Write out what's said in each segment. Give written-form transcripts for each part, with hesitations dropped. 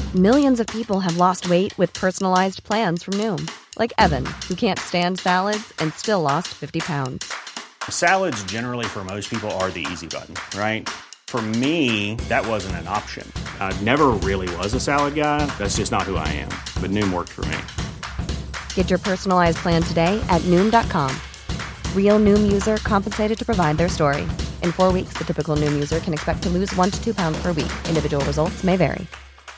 Millions of people have lost weight with personalized plans from Noom. Like Evan, who can't stand salads and still lost 50 pounds. Salads generally for most people are the easy button, right? For me, that wasn't an option. I never really was a salad guy. That's just not who I am. But Noom worked for me. Get your personalized plan today at Noom.com. Real Noom user compensated to provide their story. In 4 weeks, the typical Noom user can expect to lose 1 to 2 pounds per week. Individual results may vary.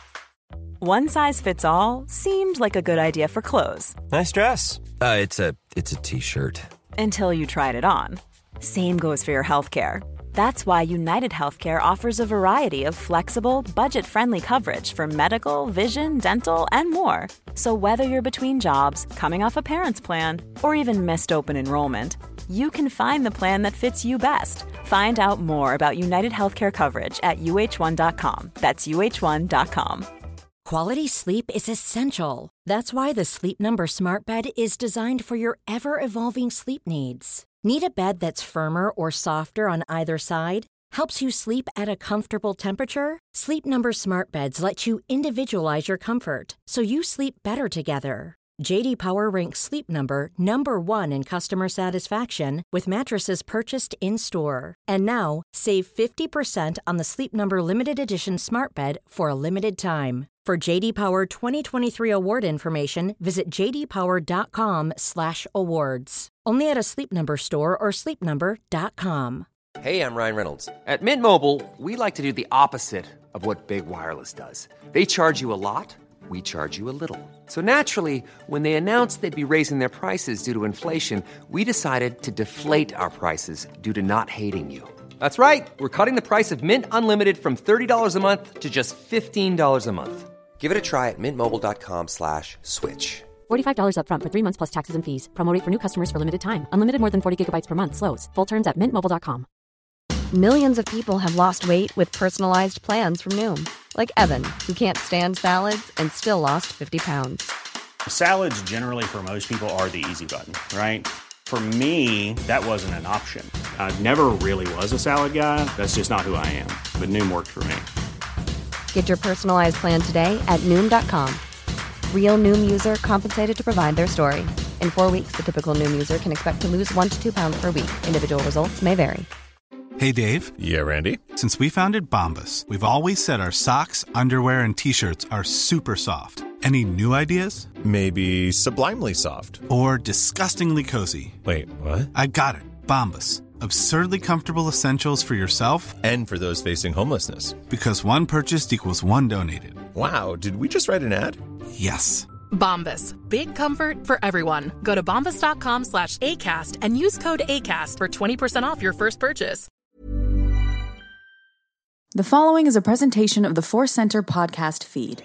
One size fits all seemed like a good idea for clothes. Nice dress. It's a t-shirt. Until you tried it on. Same goes for your healthcare. That's why United Healthcare offers a variety of flexible, budget-friendly coverage for medical, vision, dental, and more. So whether you're between jobs, coming off a parent's plan, or even missed open enrollment, you can find the plan that fits you best. Find out more about United Healthcare coverage at uh1.com. That's uh1.com. Quality sleep is essential. That's why the Sleep Number Smart Bed is designed for your ever-evolving sleep needs. Need a bed that's firmer or softer on either side? Helps you sleep at a comfortable temperature? Sleep Number Smart Beds let you individualize your comfort, so you sleep better together. J.D. Power ranks Sleep Number number 1 in customer satisfaction with mattresses purchased in-store. And now, save 50% on the Sleep Number Limited Edition Smart Bed for a limited time. For J.D. Power 2023 award information, visit jdpower.com/awards. Only at a Sleep Number store or sleepnumber.com. Hey, I'm Ryan Reynolds. At Mint Mobile, we like to do the opposite of what Big Wireless does. They charge you a lot. We charge you a little. So naturally, when they announced they'd be raising their prices due to inflation, we decided to deflate our prices due to not hating you. That's right. We're cutting the price of Mint Unlimited from $30 a month to just $15 a month. Give it a try at mintmobile.com/switch. $45 up front for 3 months plus taxes and fees. Promo rate for new customers for limited time. Unlimited more than 40 gigabytes per month. Slows full terms at mintmobile.com. Millions of people have lost weight with personalized plans from Noom. Like Evan, who can't stand salads and still lost 50 pounds. Salads generally for most people are the easy button, right? For me, that wasn't an option. I never really was a salad guy. That's just not who I am. But Noom worked for me. Get your personalized plan today at Noom.com. Real Noom user compensated to provide their story. In 4 weeks, the typical Noom user can expect to lose 1 to 2 pounds per week. Individual results may vary. Hey, Dave. Yeah, Randy. Since we founded Bombas, we've always said our socks, underwear, and T-shirts are super soft. Any new ideas? Maybe sublimely soft. Or disgustingly cozy. Wait, what? I got it. Bombas. Absurdly comfortable essentials for yourself and for those facing homelessness. Because one purchased equals one donated. Wow, did we just write an ad? Yes. Bombas. Big comfort for everyone. Go to bombas.com/ACAST and use code ACAST for 20% off your first purchase. The following is a presentation of the Force Center podcast feed.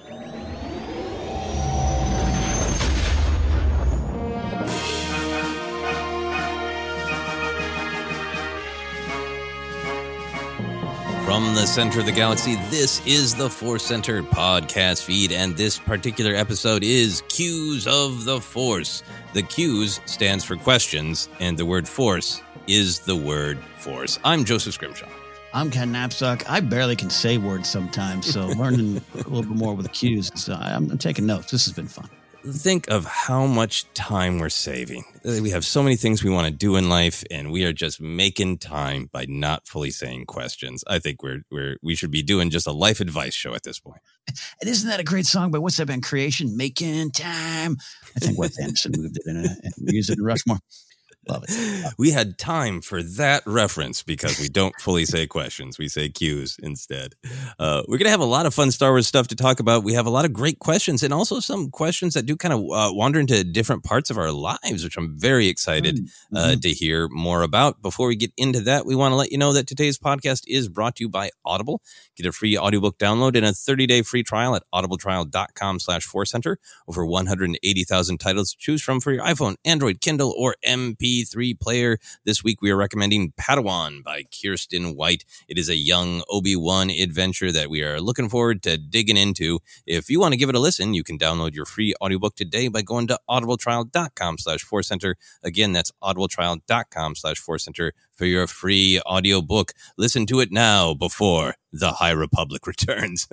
From the center of the galaxy, this is the Force Center podcast feed, and this particular episode is Cues of the Force. The Q's stands for questions, and the word force is the word force. I'm Joseph Scrimshaw. I'm Ken Knapsack. I barely can say words sometimes, so learning a little bit more with the cues. So I'm taking notes. This has been fun. Think of how much time we're saving. We have so many things we want to do in life, and we are just making time by not fully saying questions. I think we should be doing just a life advice show at this point. And isn't that a great song by What's That Band? Creation, Making Time. I think Wes Anderson moved it in and used it in Rushmore. Love it. We had time for that reference because we don't fully say questions. We say cues instead. We're going to have a lot of fun Star Wars stuff to talk about. We have a lot of great questions and also some questions that do kind of wander into different parts of our lives, which I'm very excited to hear more about. Before we get into that, we want to let you know that today's podcast is brought to you by Audible. Get a free audiobook download and a 30-day free trial at audibletrial.com/forcecenter. Over 180,000 titles to choose from for your iPhone, Android, Kindle, or MP3 player. This week we are recommending Padawan by Kiersten White. It is a young Obi-Wan adventure that we are looking forward to digging into. If you want to give it a listen, you can download your free audiobook today by going to audibletrial.com/forcecenter. Again, that's audibletrial.com/forcecenter for your free audiobook. Listen to it now before the High Republic returns.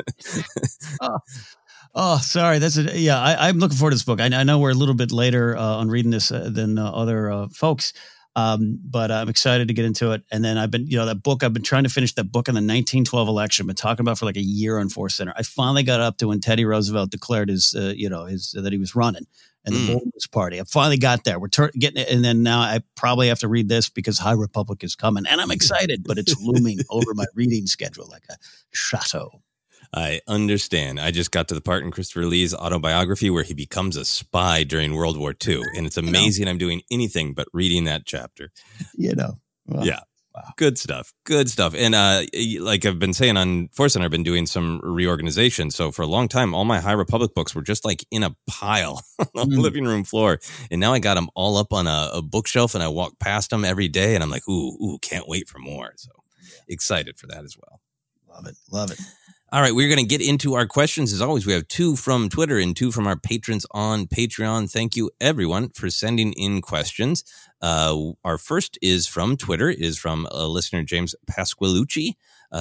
Sorry. I'm looking forward to this book. I know we're a little bit later on reading this than other folks. But I'm excited to get into it. And then I've been trying to finish that book on the 1912 election. I've been talking about for like a year on Force Center. I finally got up to when Teddy Roosevelt declared that he was running and the Bolton's Party. I finally got there. We're getting it. And then now I probably have to read this because High Republic is coming and I'm excited, but it's looming over my reading schedule like a shadow. I understand. I just got to the part in Christopher Lee's autobiography where he becomes a spy during World War II. And it's amazing I'm doing anything but reading that chapter. Wow. Yeah. Wow. Good stuff. And like I've been saying on Force Center, I've been doing some reorganization. So for a long time, all my High Republic books were just like in a pile on the living room floor. And now I got them all up on a bookshelf and I walk past them every day. And I'm like, ooh, can't wait for more. So excited for that as well. Love it. All right, we're going to get into our questions. As always, we have 2 from Twitter and 2 from our patrons on Patreon. Thank you, everyone, for sending in questions. Our first is from Twitter. It is from listener James Pasqualucci.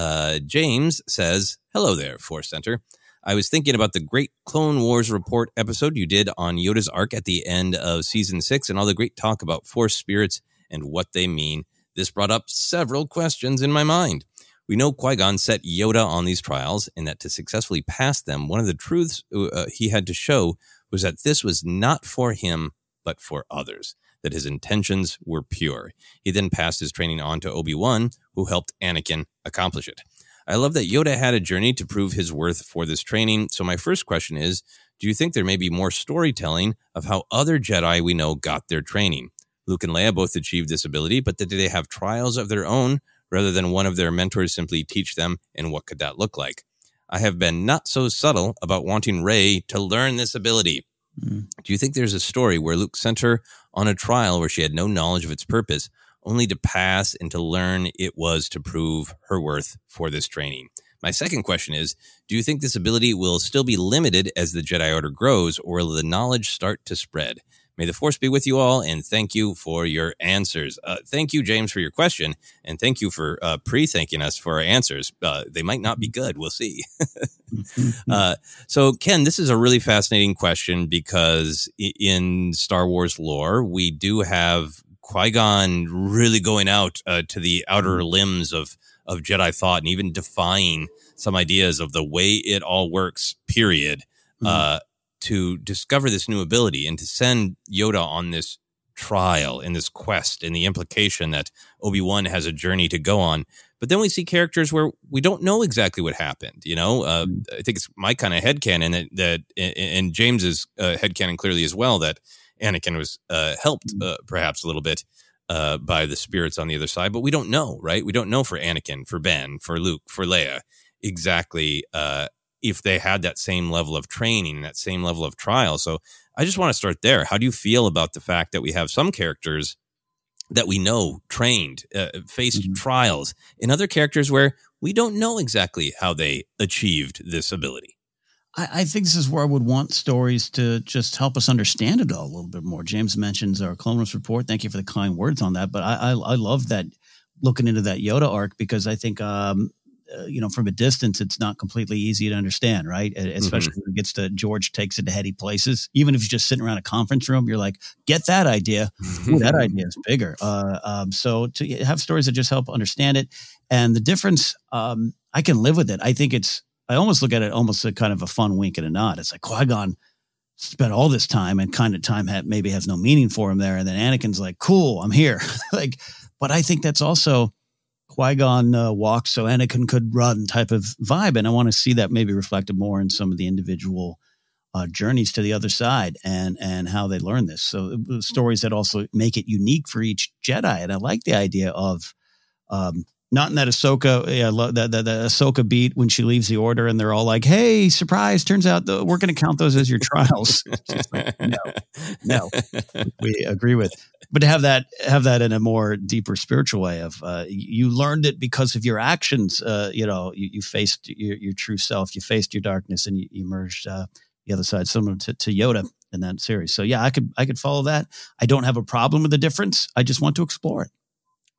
James says, hello there, Force Center. I was thinking about the great Clone Wars report episode you did on Yoda's arc at the end of Season 6 and all the great talk about Force spirits and what they mean. This brought up several questions in my mind. We know Qui-Gon set Yoda on these trials and that to successfully pass them, one of the truths he had to show was that this was not for him, but for others, that his intentions were pure. He then passed his training on to Obi-Wan, who helped Anakin accomplish it. I love that Yoda had a journey to prove his worth for this training. So my first question is, do you think there may be more storytelling of how other Jedi we know got their training? Luke and Leia both achieved this ability, but did they have trials of their own rather than one of their mentors simply teach them, and what could that look like? I have been not so subtle about wanting Rey to learn this ability. Do you think there's a story where Luke sent her on a trial where she had no knowledge of its purpose, only to pass and to learn it was to prove her worth for this training? My second question is, do you think this ability will still be limited as the Jedi Order grows, or will the knowledge start to spread? May the Force be with you all, and thank you for your answers. Thank you, James, for your question, and thank you for pre-thanking us for our answers. They might not be good. We'll see. So, Ken, this is a really fascinating question because in Star Wars lore, we do have Qui-Gon really going out to the outer limbs of Jedi thought and even defying some ideas of the way it all works, period. To discover this new ability and to send Yoda on this trial and this quest and the implication that Obi-Wan has a journey to go on. But then we see characters where we don't know exactly what happened. I think it's my kind of headcanon that and James's headcanon clearly as well, that Anakin was helped perhaps a little bit by the spirits on the other side. But we don't know, right? We don't know for Anakin, for Ben, for Luke, for Leia exactly if they had that same level of training, that same level of trial. So I just want to start there. How do you feel about the fact that we have some characters that we know trained, faced trials, and other characters where we don't know exactly how they achieved this ability? I think this is where I would want stories to just help us understand it all a little bit more. James mentions our Clone Wars report. Thank you for the kind words on that. But I love that, looking into that Yoda arc, because I think from a distance, it's not completely easy to understand, right? Especially when it gets to George takes it to heady places. Even if you're just sitting around a conference room, you're like, get that idea. Ooh, that idea is bigger. So to have stories that just help understand it. And the difference, I can live with it. I almost look at it almost a kind of a fun wink and a nod. It's like Qui-Gon spent all this time and kind of time maybe has no meaning for him there. And then Anakin's like, cool, I'm here. But I think that's also Qui-Gon walked so Anakin could run type of vibe. And I want to see that maybe reflected more in some of the individual journeys to the other side and how they learn this. So stories that also make it unique for each Jedi. And I like the idea of not in that Ahsoka, the Ahsoka beat when she leaves the Order and they're all like, hey, surprise, turns out we're going to count those as your trials. Like, no, we agree with. But to have that in a more deeper spiritual way of you learned it because of your actions. You faced your true self, you faced your darkness, and you emerged the other side, similar to Yoda in that series. So yeah, I could follow that. I don't have a problem with the difference. I just want to explore it.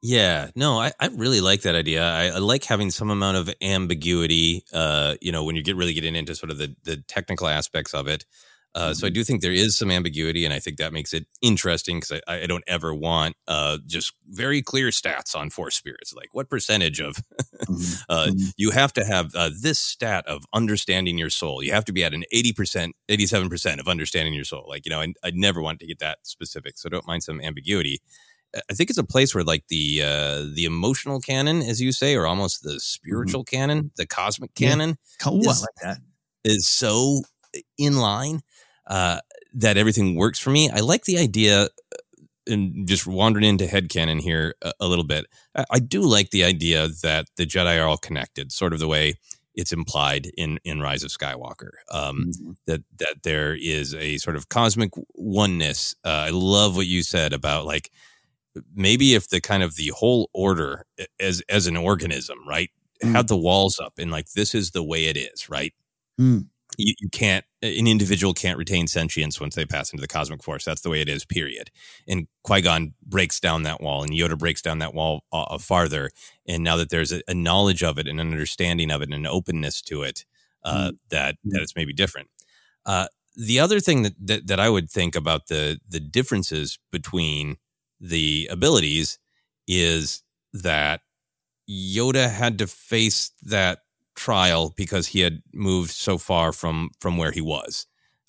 Yeah, no, I really like that idea. I like having some amount of ambiguity, when you really getting into sort of the technical aspects of it. So I do think there is some ambiguity, and I think that makes it interesting because I don't ever want just very clear stats on Force Spirits. Like what percentage of you have to have this stat of understanding your soul. You have to be at an 80%, 87% of understanding your soul. Like, I'd never want to get that specific. So I don't mind some ambiguity. I think it's a place where like the emotional canon, as you say, or almost the spiritual canon, the cosmic canon, I like that, is so in line that everything works for me. I like the idea, and just wandering into headcanon here a little bit, I do like the idea that the Jedi are all connected, sort of the way it's implied in Rise of Skywalker, that there is a sort of cosmic oneness. I love what you said about like, maybe if the kind of the whole order as an organism, right, had the walls up and like, this is the way it is, right? You can't, an individual can't retain sentience once they pass into the cosmic force. That's the way it is, period. And Qui-Gon breaks down that wall, and Yoda breaks down that wall farther. And now that there's a knowledge of it and an understanding of it and an openness to it, that it's maybe different. The other thing that I would think about the differences between the abilities is that Yoda had to face that trial because he had moved so far from where he was.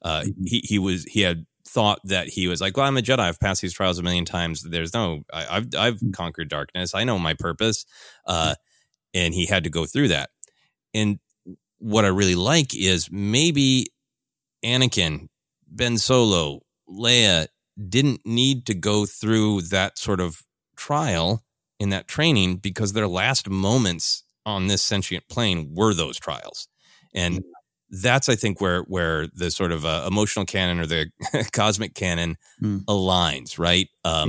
He had thought that he was like, well, I'm a Jedi. I've passed these trials a million times. There's no, I've conquered darkness. I know my purpose. And he had to go through that. And what I really like is maybe Anakin, Ben Solo, Leia didn't need to go through that sort of trial in that training because their last moments on this sentient plane were those trials. And that's, I think, where the sort of emotional canon or the cosmic canon aligns, right?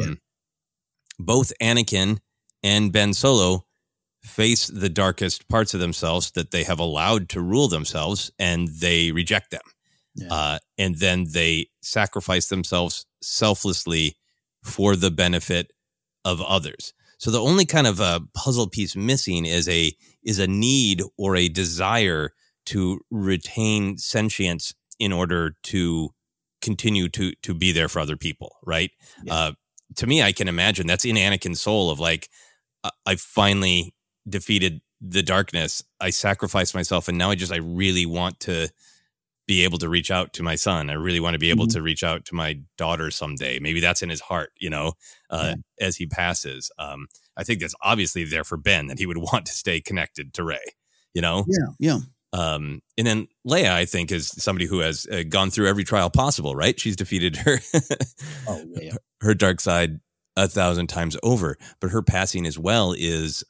Both Anakin and Ben Solo face the darkest parts of themselves that they have allowed to rule themselves, and they reject them. And then they sacrifice themselves selflessly for the benefit of others. So the only kind of puzzle piece missing is a need or a desire to retain sentience in order to continue to be there for other people, right? To me, I can imagine that's in Anakin's soul of like, I finally defeated the darkness. I sacrificed myself, and now I really want to be able to reach out to my son. I really want to be able to reach out to my daughter someday. Maybe that's in his heart, as he passes. I think that's obviously there for Ben, that he would want to stay connected to Rey, Yeah. And then Leia, I think, is somebody who has gone through every trial possible, right? She's defeated her dark side 1,000 times over, but her passing as well is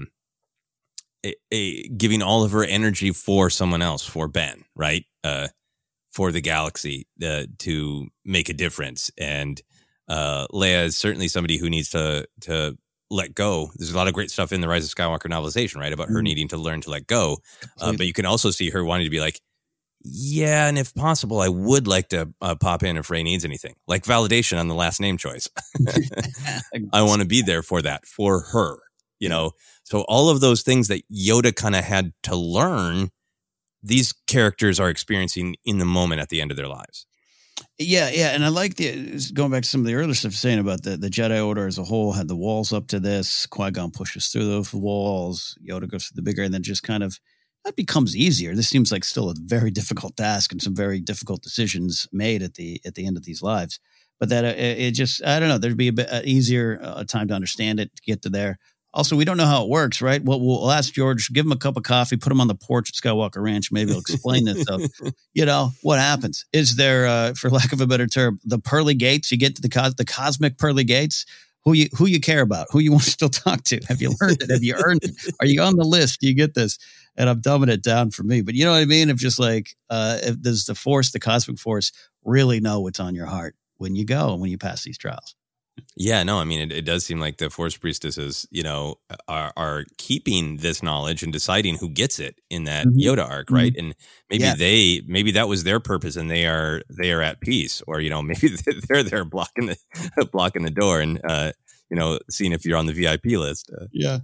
giving all of her energy for someone else, for Ben, right? For the galaxy, to make a difference. And Leia is certainly somebody who needs to let go. There's a lot of great stuff in the Rise of Skywalker novelization, right? About her needing to learn to let go. But you can also see her wanting to be like, yeah, and if possible, I would like to pop in if Rey needs anything, like validation on the last name choice. I want to be there for that, for her, So all of those things that Yoda kind of had to learn, these characters are experiencing in the moment at the end of their lives. Yeah. And I like going back to some of the earlier stuff saying about the Jedi Order as a whole had the walls up to this. Qui-Gon pushes through those walls. Yoda goes to the bigger, and then just kind of that becomes easier. This seems like still a very difficult task and some very difficult decisions made at the end of these lives. But that it just, I don't know, there'd be a bit easier time to understand it, to get to there. Also, we don't know how it works, right? Well, we'll ask George, give him a cup of coffee, put him on the porch at Skywalker Ranch. Maybe he'll explain this stuff. What happens? Is there, for lack of a better term, the pearly gates? You get to the cosmic pearly gates. Who you care about? Who you want to still talk to? Have you learned it? Have you earned it? Are you on the list? Do you get this? And I'm dumbing it down for me. But you know what I mean? If just like, if there's the force, the cosmic force, really know what's on your heart when you go and when you pass these trials. Yeah, no, I mean, it does seem like the Force priestesses, are keeping this knowledge and deciding who gets it in that Yoda arc, right? And maybe that was their purpose, and they are at peace, or maybe they're there blocking the door. And seeing if you're on the VIP list. Yeah.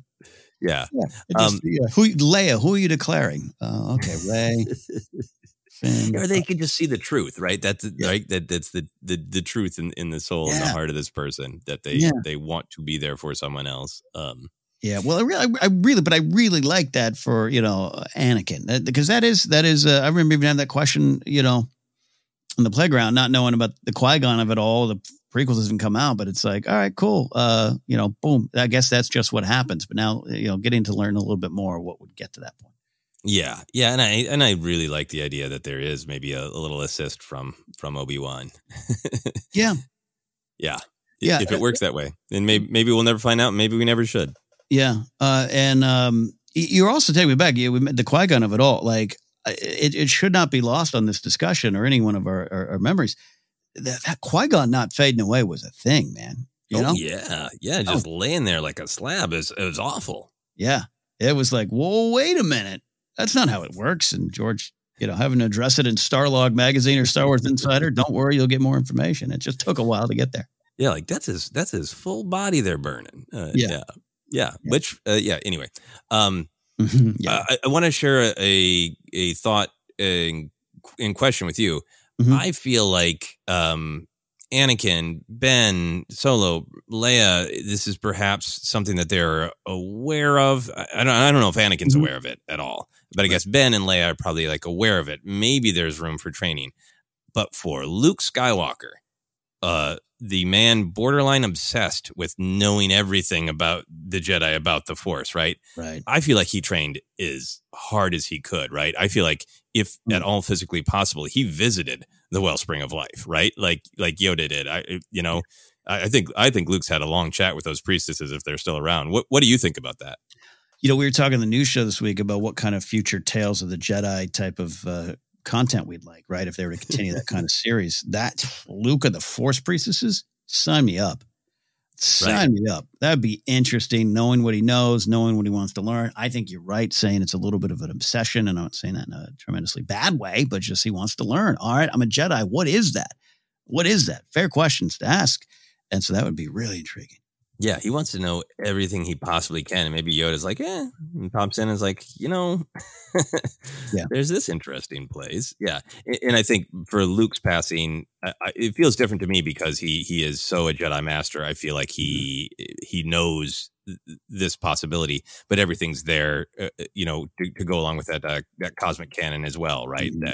Leia, who are you declaring? Okay, Rey. Or they could just see the truth, right? That's right. That's the truth in the soul and the heart of this person, that they want to be there for someone else. Well, I really like that for Anakin, because that is I remember even having that question in the playground, not knowing about the Qui-Gon of it all. The prequels hasn't come out, but it's like, all right, cool. Boom. I guess that's just what happens. But now, getting to learn a little bit more what would get to that point. Yeah. And I really like the idea that there is maybe a little assist from Obi-Wan. Yeah. If it works that way, then maybe we'll never find out. Maybe we never should. Yeah. And you're also taking me back. The Qui-Gon of it all. Like, it should not be lost on this discussion or any one of our memories. That Qui-Gon not fading away was a thing, man. You know? Yeah. Just laying there like a slab it was awful. Yeah. It was like, whoa, wait a minute. That's not how it works. And George, having to address it in Starlog magazine or Star Wars Insider, don't worry, you'll get more information. It just took a while to get there. Yeah, like that's his full body they're burning. Which anyway. I want to share a thought in question with you. Mm-hmm. I feel like Anakin, Ben, Solo, Leia, this is perhaps something that they're aware of. I don't know if Anakin's aware of it at all, but I guess Ben and Leia are probably like aware of it. Maybe there's room for training. But for Luke Skywalker, the man borderline obsessed with knowing everything about the Jedi, about the Force, right? Right. I feel like he trained as hard as he could, right? I feel like if at all physically possible, he visited the wellspring of life, right? Like Yoda did. I think Luke's had a long chat with those priestesses if they're still around. What do you think about that? We were talking on the news show this week about what kind of future tales of the Jedi type of content we'd like, right? If they were to continue that kind of series, that Luke and the Force priestesses, sign me up. Sign me up. That'd be interesting, knowing what he knows, knowing what he wants to learn. I think you're right saying it's a little bit of an obsession, and I'm not saying that in a tremendously bad way, but just he wants to learn. All right, I'm a Jedi. What is that? What is that? Fair questions to ask. And so that would be really intriguing. Yeah, he wants to know everything he possibly can. And maybe Yoda's like, and pops in and is like, there's this interesting place. Yeah. And I think for Luke's passing, it feels different to me because he is so a Jedi master. I feel like he knows this possibility, but everything's there, to go along with that cosmic canon as well, right? Mm-hmm. That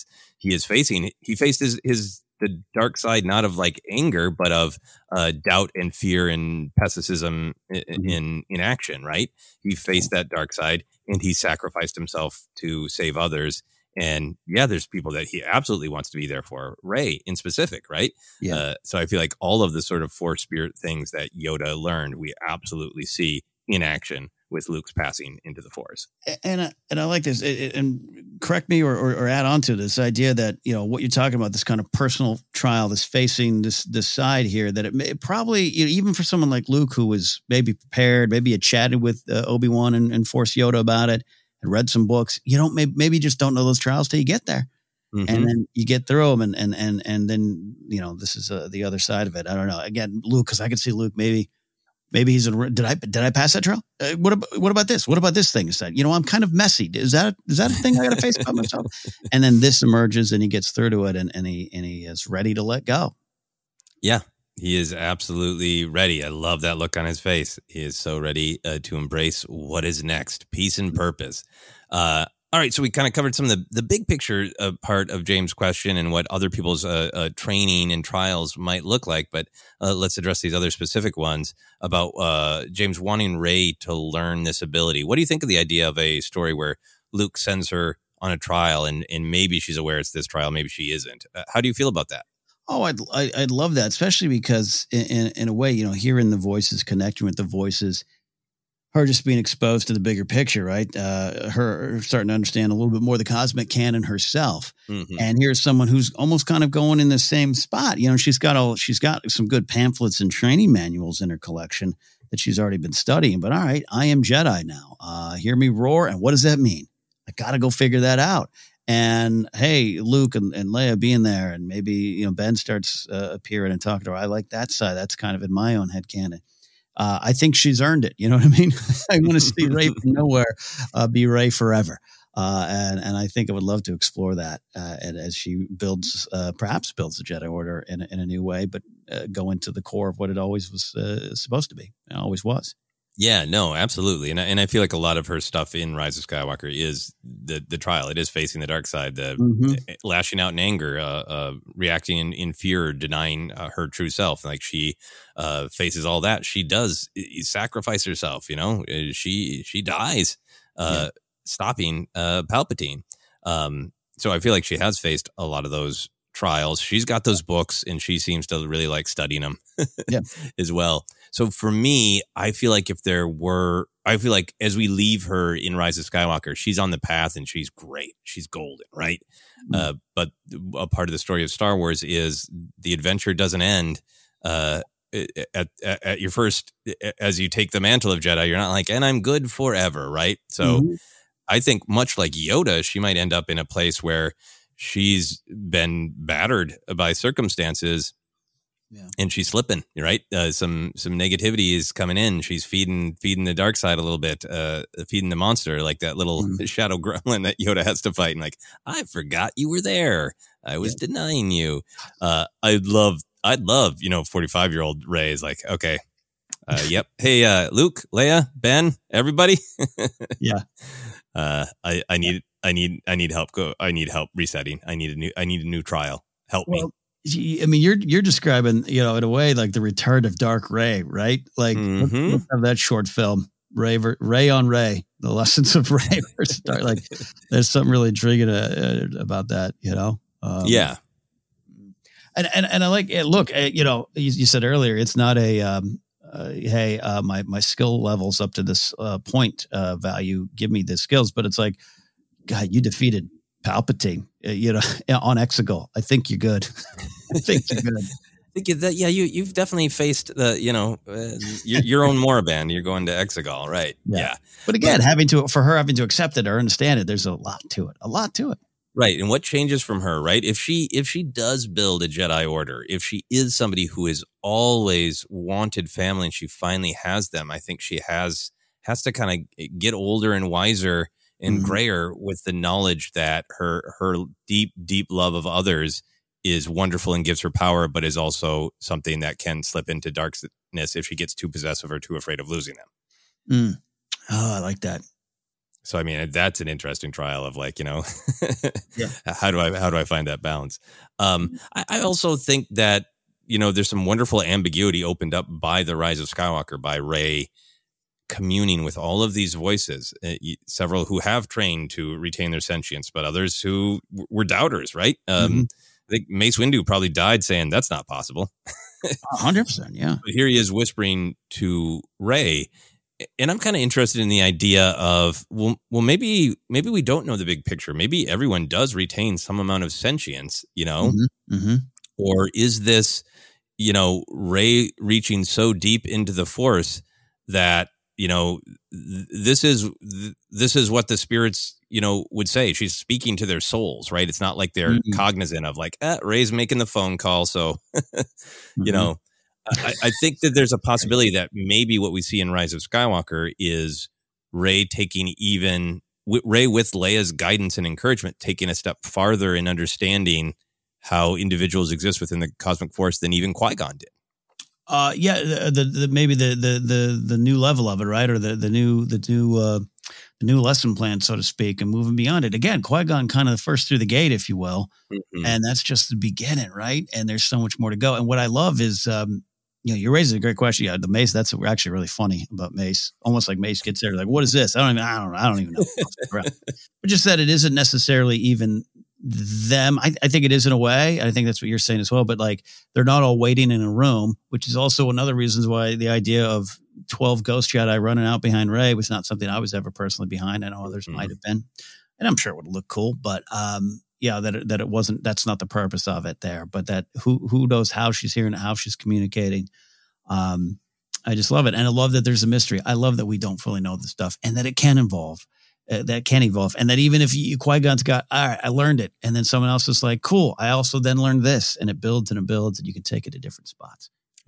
he faced the dark side, not of like anger, but of doubt and fear and pessimism in action, right? He faced that dark side and he sacrificed himself to save others. And there's people that he absolutely wants to be there for, Rey in specific, right? Yeah. So I feel like all of the sort of Force spirit things that Yoda learned, we absolutely see in action with Luke's passing into the Force. And I like this. And correct me or add on to this idea that, what you're talking about, this kind of personal trial, this facing this side here, that it probably, even for someone like Luke, who was maybe prepared, maybe had chatted with Obi-Wan and Force Yoda about it and read some books, maybe you just don't know those trials till you get there. Mm-hmm. And then you get through them and then, this is the other side of it. I don't know. Again, Luke, because I could see Luke Maybe he's did I pass that trial? What about this? What about this thing? Is that, I'm kind of messy. Is that a thing I got to face about myself? And then this emerges and he gets through to it and he is ready to let go. Yeah, he is absolutely ready. I love that look on his face. He is so ready to embrace what is next, peace and purpose. All right, so we kind of covered some of the big picture part of James' question and what other people's training and trials might look like, but let's address these other specific ones about James wanting Rey to learn this ability. What do you think of the idea of a story where Luke sends her on a trial and maybe she's aware it's this trial, maybe she isn't? How do you feel about that? Oh, I'd love that, especially because in a way, hearing the voices, connecting with the voices, her just being exposed to the bigger picture, right? Her starting to understand a little bit more the cosmic canon herself. Mm-hmm. And here's someone who's almost kind of going in the same spot. She's got some good pamphlets and training manuals in her collection that she's already been studying. But all right, I am Jedi now. Hear me roar. And what does that mean? I got to go figure that out. And hey, Luke and Leia being there, and maybe Ben starts appearing and talking to her. I like that side. That's kind of in my own head canon. I think she's earned it. You know what I mean? I want to see Rey from nowhere be Rey forever. And I think I would love to explore that and as she perhaps builds the Jedi Order in a new way, but go into the core of what it always was supposed to be. It always was. Yeah, no, absolutely. And I feel like a lot of her stuff in Rise of Skywalker is the trial. It is facing the dark side, lashing out in anger, reacting in fear, denying her true self. Like she faces all that. She does sacrifice herself, she dies stopping Palpatine. So I feel like she has faced a lot of those trials. She's got those books and she seems to really like studying them as well. So for me, I feel like as we leave her in Rise of Skywalker, she's on the path and she's great. She's golden, right? But a part of the story of Star Wars is the adventure doesn't end at your first, as you take the mantle of Jedi, you're not like, and I'm good forever, right? So I think much like Yoda, she might end up in a place where she's been battered by circumstances. Yeah. And she's slipping, right? Some negativity is coming in. She's feeding the dark side a little bit, feeding the monster, like that little shadow gremlin that Yoda has to fight. And like, I forgot you were there. I was denying you. I'd love, 45-year-old Rey is like, okay, yep. Hey, Luke, Leia, Ben, everybody. Yeah. I need help. I need help resetting. I need a new trial. Help me. I mean, you're describing, in a way, like the return of Dark Rey, right? Like, let's have that short film, Rey on Rey, the lessons of Rey versus Dark. Like, there's something really intriguing about that, yeah. And I like it. Look, you said earlier, it's not a hey, my skill level's up to this point value. Give me the skills, but it's like, God, you defeated Palpatine, on Exegol. I think you're good. I think you're good. You've definitely faced the, your own Moraband. You're going to Exegol, right? Yeah. But again, having to accept it or understand it, there's a lot to it. Right. And what changes from her, right? If she does build a Jedi Order, if she is somebody who has always wanted family and she finally has them, I think she has to kind of get older and wiser and grayer with the knowledge that her deep, deep love of others is wonderful and gives her power, but is also something that can slip into darkness if she gets too possessive or too afraid of losing them. Oh, I like that. So, I mean, that's an interesting trial of like, how do I find that balance? I also think that, there's some wonderful ambiguity opened up by the Rise of Skywalker, by Rey communing with all of these voices, several who have trained to retain their sentience, but others who were doubters, right? I think Mace Windu probably died saying that's not possible. 100%, yeah. But here he is whispering to Rey, and I'm kind of interested in the idea of, well, maybe we don't know the big picture. Maybe everyone does retain some amount of sentience, or is this, Rey reaching so deep into the Force that this is what the spirits, would say. She's speaking to their souls, right? It's not like they're cognizant of like, Rey's making the phone call. So, I think that there's a possibility that maybe what we see in Rise of Skywalker is Rey Rey with Leia's guidance and encouragement, taking a step farther in understanding how individuals exist within the cosmic force than even Qui-Gon did. Maybe the new level of it, right, or the new lesson plan, so to speak, and moving beyond it. Again, Qui-Gon kind of first through the gate, if you will, and that's just the beginning, right? And there's so much more to go. And what I love is, you're raising a great question. Yeah, the Mace. That's actually really funny about Mace. Almost like Mace gets there, like, what is this? I don't even know. But just that it isn't necessarily even them. I think it is in a way. I think that's what you're saying as well. But like, they're not all waiting in a room, which is also another reason why the idea of 12 Ghost Jedi running out behind Rey was not something I was ever personally behind. I know others might have been, and I'm sure it would look cool. But that it wasn't. That's not the purpose of it there. But that who knows how she's hearing it, how she's communicating. I just love it, and I love that there's a mystery. I love that we don't fully know the stuff, and that it can evolve. And that even if Qui-Gon's got, all right, I learned it, and then someone else is like, cool, I also then learned this, and it builds, and you can take it to different spots.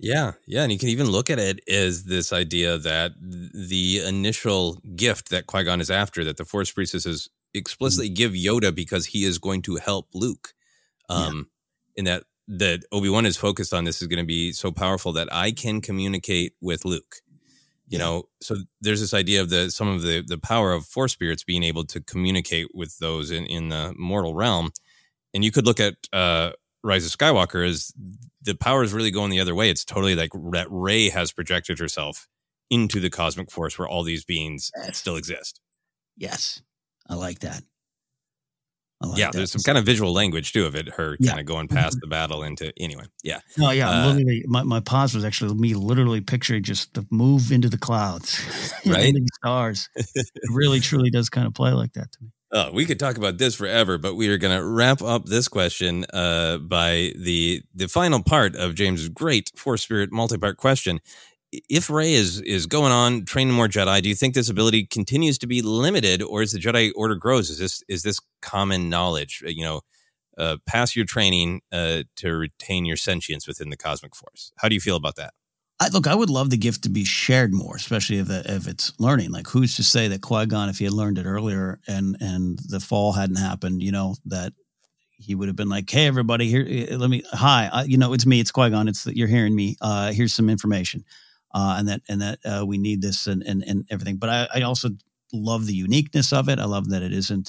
Yeah, and you can even look at it as this idea that the initial gift that Qui-Gon is after, that the Force priestesses explicitly give Yoda because he is going to help Luke. In that Obi-Wan is focused on, this is going to be so powerful that I can communicate with Luke. You know, so there's this idea of some of the power of Force spirits being able to communicate with those in the mortal realm. And you could look at Rise of Skywalker as the power is really going the other way. It's totally like that Rey has projected herself into the cosmic force where all these beings still exist. Yes. I like that. There's some kind of visual language too of it, her kind of going past the battle into, anyway. Yeah. No, literally, my pause was actually me literally picturing just the move into the clouds, right? The stars. It really, truly does kind of play like that to me. Oh, we could talk about this forever, but we are going to wrap up this question by the final part of James's great Force Spirit multi-part question. If Rey is going on training more Jedi, do you think this ability continues to be limited, or as the Jedi Order grows, is this common knowledge? Pass your training to retain your sentience within the cosmic force. How do you feel about that? I would love the gift to be shared more, especially if it's learning. Like, who's to say that Qui-Gon, if he had learned it earlier and the fall hadn't happened, that he would have been like, "Hey, everybody, here, it's me, it's Qui-Gon, you're hearing me. Here's some information, and that we need this and everything." But I also love the uniqueness of it. I love that it isn't,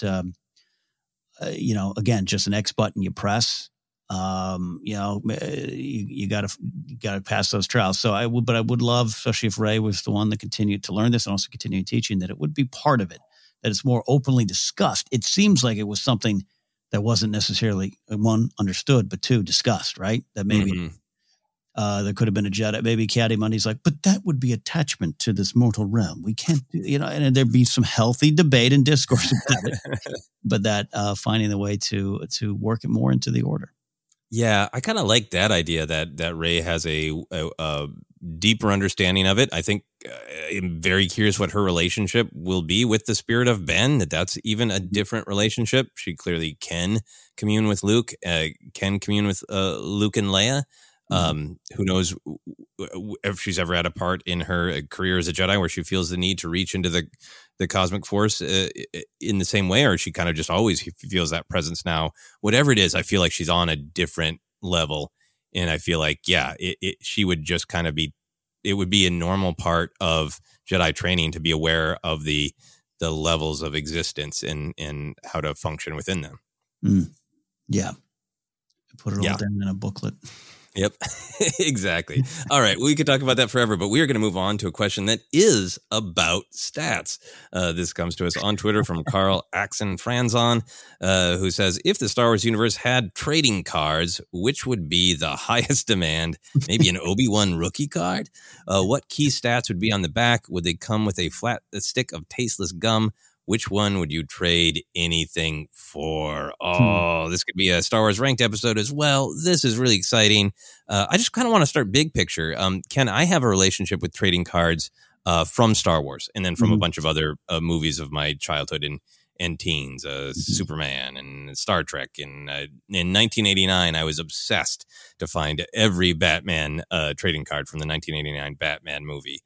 again, just an X button you press. You got to pass those trials. So I would love, especially if Rey was the one that continued to learn this and also continue teaching, that it would be part of it, that it's more openly discussed. It seems like it was something that wasn't necessarily, one, understood, but two, discussed, right? That maybe there could have been a Jedi, maybe Ki-Adi-Mundi's like, but that would be attachment to this mortal realm. We can't do, and there'd be some healthy debate and discourse about it, but that finding the way to work it more into the Order. Yeah, I kind of like that idea that Rey has a deeper understanding of it. I think I'm very curious what her relationship will be with the spirit of Ben, that's even a different relationship. She clearly can commune with Luke, can commune with Luke and Leia. Who knows if she's ever had a part in her career as a Jedi where she feels the need to reach into the cosmic force in the same way, or she kind of just always feels that presence now. Whatever it is, I feel like she's on a different level, and I feel like she would just kind of be. It would be a normal part of Jedi training to be aware of the levels of existence and how to function within them. Yeah, put it all down in a booklet. Yep, exactly. All right, we could talk about that forever, but we are going to move on to a question that is about stats. This comes to us on Twitter from Carl Axon Franzon, who says, if the Star Wars universe had trading cards, which would be the highest demand? Maybe an Obi-Wan rookie card? What key stats would be on the back? Would they come with a flat stick of tasteless gum? Which one would you trade anything for? Oh, this could be a Star Wars Ranked episode as well. This is really exciting. I just kind of want to start big picture. Ken, I have a relationship with trading cards from Star Wars and then from a bunch of other movies of my childhood and teens, Superman and Star Trek. And in 1989, I was obsessed to find every Batman trading card from the 1989 Batman movie.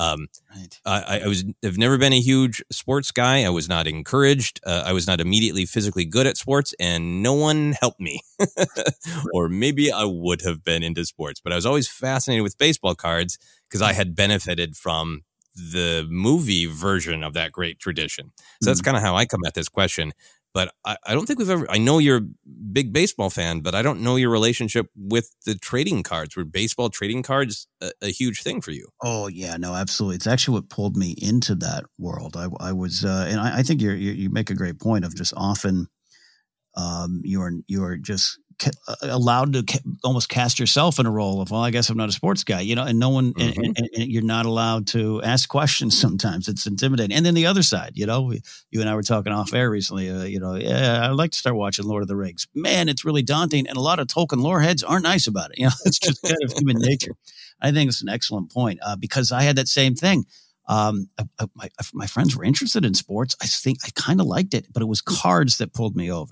I've never been a huge sports guy. I was not encouraged. I was not immediately physically good at sports, and no one helped me. Or maybe I would have been into sports, but I was always fascinated with baseball cards because I had benefited from the movie version of that great tradition. So that's kind of how I come at this question. But I don't think I know you're a big baseball fan, but I don't know your relationship with the trading cards. Were baseball trading cards a huge thing for you? Oh, yeah, no, absolutely. It's actually what pulled me into that world. I was, and I think you make a great point of just often you're just allowed to almost cast yourself in a role of, well, I guess I'm not a sports guy, and no one, and you're not allowed to ask questions. Sometimes it's intimidating. And then the other side, you and I were talking off air recently, I'd like to start watching Lord of the Rings. Man, it's really daunting. And a lot of Tolkien lore heads aren't nice about it. It's just kind of human nature. I think it's an excellent point because I had that same thing. My friends were interested in sports. I think I kind of liked it, but it was cards that pulled me over.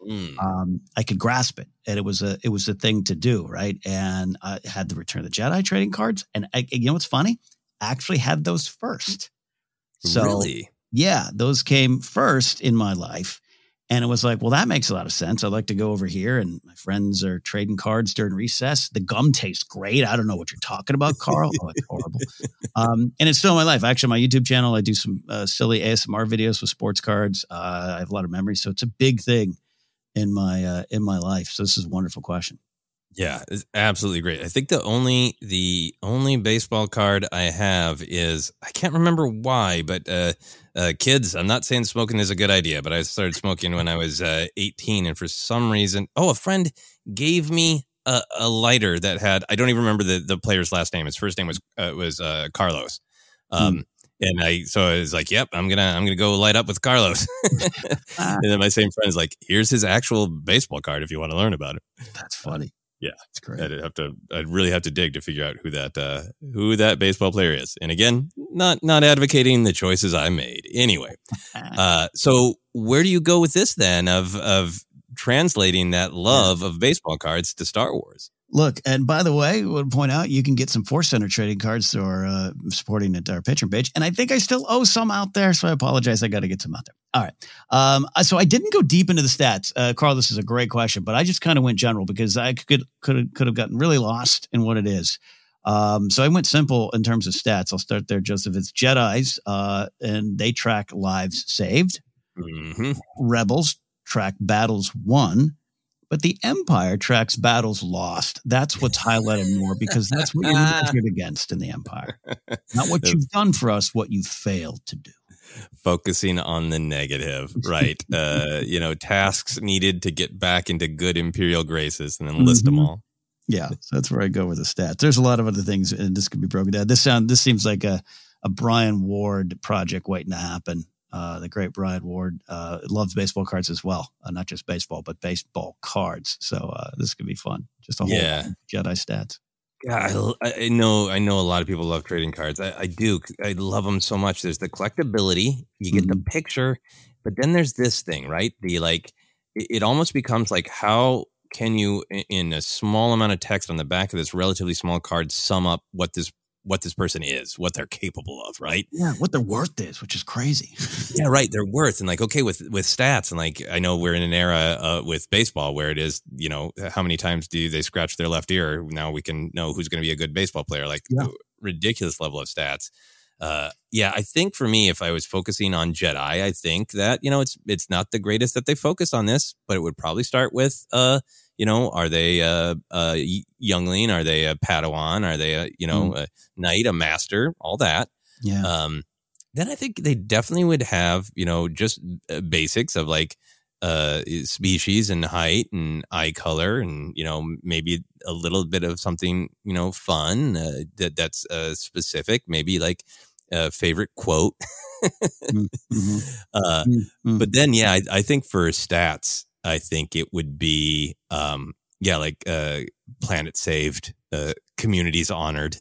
I could grasp it, and it was a thing to do, right? And I had the Return of the Jedi trading cards, and you know what's funny? I actually had those first. So, really? Yeah, those came first in my life. And it was like, well, that makes a lot of sense. I'd like to go over here, and my friends are trading cards during recess. The gum tastes great. I don't know what you're talking about, Carl. Oh, it's horrible. And it's still in my life. Actually, my YouTube channel, I do some silly ASMR videos with sports cards. I have a lot of memories, so it's a big thing in my life. So this is a wonderful question. Yeah, it's absolutely great. I think the only baseball card I have is, I can't remember why, but kids, I'm not saying smoking is a good idea, but I started smoking when I was 18, and for some reason, a friend gave me a lighter that had, I don't even remember the player's last name. His first name was Carlos. And I was like, yep, I'm gonna go light up with Carlos. And then my same friend is like, here's his actual baseball card if you want to learn about it. That's funny. Yeah, it's great. I'd really have to dig to figure out who that baseball player is. And again, not advocating the choices I made. Anyway, so where do you go with this then of translating that love of baseball cards to Star Wars? Look, and by the way, I would point out you can get some Force Center trading cards through our supporting at our Patreon page, and I think I still owe some out there, so I apologize. I got to get some out there. All right, so I didn't go deep into the stats, Carl. This is a great question, but I just kind of went general because I could have gotten really lost in what it is. So I went simple in terms of stats. I'll start there, Joseph. It's Jedis, and they track lives saved. Mm-hmm. Rebels track battles won. But the Empire tracks battles lost. That's what's highlighted more because that's what you're measured against in the Empire. Not what you've done for us, what you failed to do. Focusing on the negative, right? Tasks needed to get back into good Imperial graces and then list them all. Yeah, so that's where I go with the stats. There's a lot of other things, and this could be broken down. This seems like a Brian Ward project waiting to happen. The great Brian Ward loves baseball cards as well. Not just baseball, but baseball cards. So this could be fun. Just a whole Jedi stats. Yeah, I know a lot of people love trading cards. I do. I love them so much. There's the collectability. You get the picture. But then there's this thing, right? It almost becomes like, how can you, in a small amount of text on the back of this relatively small card, sum up what this person is, what they're capable of, right? Yeah, what their worth is, which is crazy. Yeah, right. Their worth. And like, okay, with stats, and like, I know we're in an era with baseball where it is, how many times do they scratch their left ear? Now we can know who's going to be a good baseball player, like ridiculous level of stats. I think for me, if I was focusing on Jedi, I think that, it's not the greatest that they focus on this, but it would probably start with, are they a youngling? Are they a Padawan? Are they a knight, a master, all that? Yeah. Then I think they definitely would have, just basics of like species and height and eye color and, maybe a little bit of something, fun that's specific, maybe like a favorite quote. But then, I think for stats, I think it would be, planet saved, communities honored,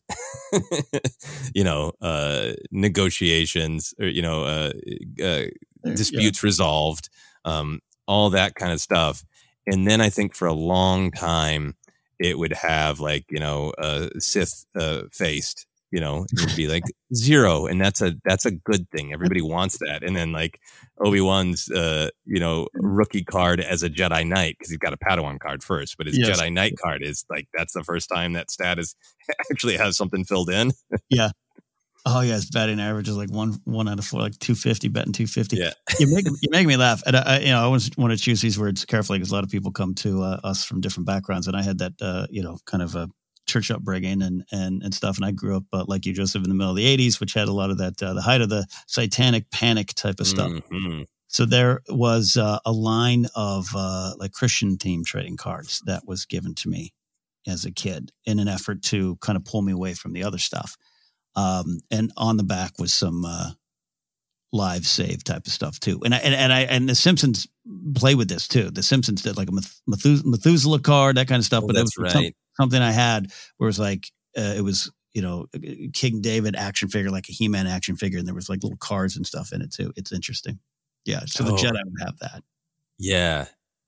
negotiations, or, disputes resolved, all that kind of stuff. And then I think for a long time, it would have like, Sith faced. It would be like 0, and that's a good thing. Everybody wants that. And then like Obi-Wan's, rookie card as a Jedi Knight, because he's got a Padawan card first, but his Jedi Knight card is like, that's the first time that stat is actually has something filled in. Yeah. Oh yeah, his batting average is like one out of 4, like 250, betting 250. Yeah, you're making me laugh. And I always want to choose these words carefully because a lot of people come to us from different backgrounds, and I had that kind of a church upbringing and stuff. And I grew up like you, Joseph, in the middle of the 80s, which had a lot of that, the height of the satanic panic type of stuff. Mm-hmm. So there was a line of like Christian themed trading cards that was given to me as a kid in an effort to kind of pull me away from the other stuff. And on the back was some live save type of stuff too. And the Simpsons play with this too. The Simpsons did like a Methuselah card, that kind of stuff. Oh, but that's it was right. Something I had where it was like, it was, King David action figure, like a He-Man action figure. And there was like little cards and stuff in it too. It's interesting. Yeah. So the Jedi would have that. Yeah.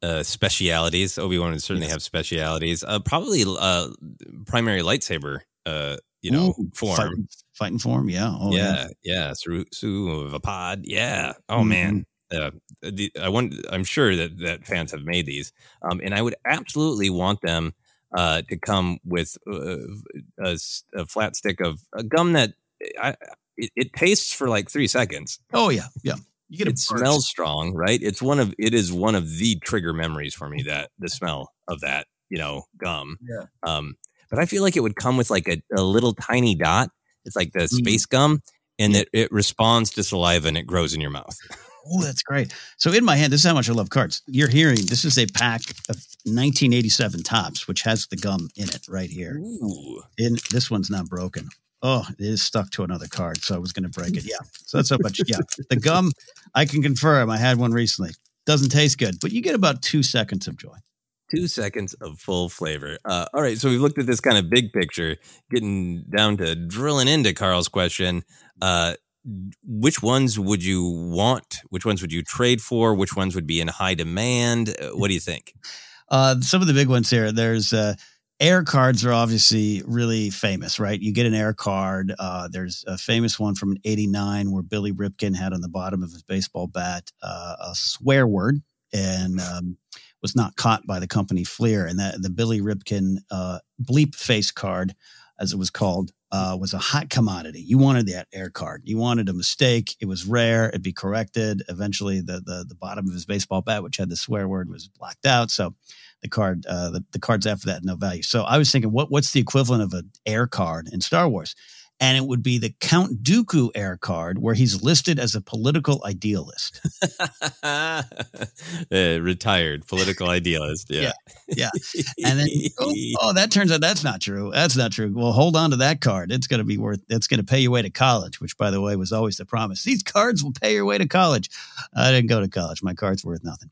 specialities. Obi-Wan would certainly have specialities. Probably primary lightsaber, form. Fighting form, yeah. Oh, yeah. Suvapad, yeah. Oh, man. I'm sure that fans have made these. And I would absolutely want them to come with a flat stick of a gum that it tastes for like 3 seconds. Oh, yeah. Yeah. You get it smells strong, right? It is one of the trigger memories for me, that the smell of that, gum. Yeah. But I feel like it would come with like a little tiny dot. It's like the space gum, and it responds to saliva and it grows in your mouth. Oh, that's great. So in my hand, this is how much I love cards. You're hearing, this is a pack of 1987 Topps, which has the gum in it right here. Ooh. And this one's not broken. Oh, it is stuck to another card, so I was going to break it. Yeah. So that's how much. Yeah. The gum, I can confirm. I had one recently. Doesn't taste good, but you get about 2 seconds of joy. 2 seconds of full flavor. All right. So we've looked at this kind of big picture, getting down to drilling into Carl's question. Which ones would you want? Which ones would you trade for? Which ones would be in high demand? What do you think? Some of the big ones here, there's air cards are obviously really famous, right? You get an air card. There's a famous one from '89 where Billy Ripken had on the bottom of his baseball bat a swear word and was not caught by the company Fleer. And the Billy Ripken bleep face card, as it was called, was a hot commodity. You wanted that air card. You wanted a mistake. It was rare. It'd be corrected. Eventually, the bottom of his baseball bat, which had the swear word, was blacked out. So the card, the cards after that, no value. So I was thinking, what's the equivalent of an air card in Star Wars? And it would be the Count Dooku air card, where he's listed as a political idealist. Retired political idealist. Yeah. And then, that turns out that's not true. That's not true. Well, hold on to that card. It's going to pay your way to college, which, by the way, was always the promise. These cards will pay your way to college. I didn't go to college. My card's worth nothing.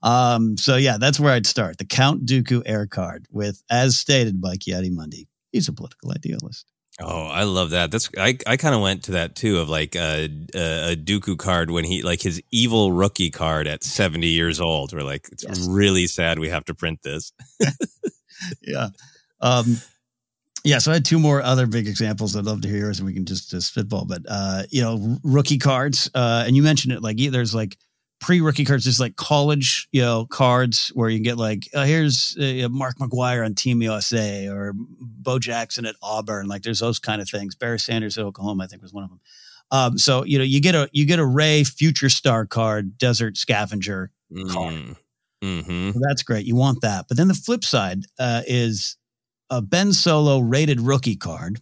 So yeah, that's where I'd start. The Count Dooku air card with, as stated by Ki-Adi-Mundi, he's a political idealist. Oh, I love that. I kind of went to that too, of like a Dooku card when he, like, his evil rookie card at 70 years old. We're like, it's really sad we have to print this. Yeah. So I had two more other big examples. I'd love to hear yours, and we can just spitball. But rookie cards, and you mentioned it. Like, there's like pre-rookie cards, just like college, cards where you can get like, here's Mark McGuire on Team USA or Bo Jackson at Auburn. Like, there's those kind of things. Barry Sanders at Oklahoma, I think, was one of them. So you get a Ray Future Star card, Desert Scavenger card. Mm-hmm. So that's great. You want that. But then the flip side is a Ben Solo rated rookie card.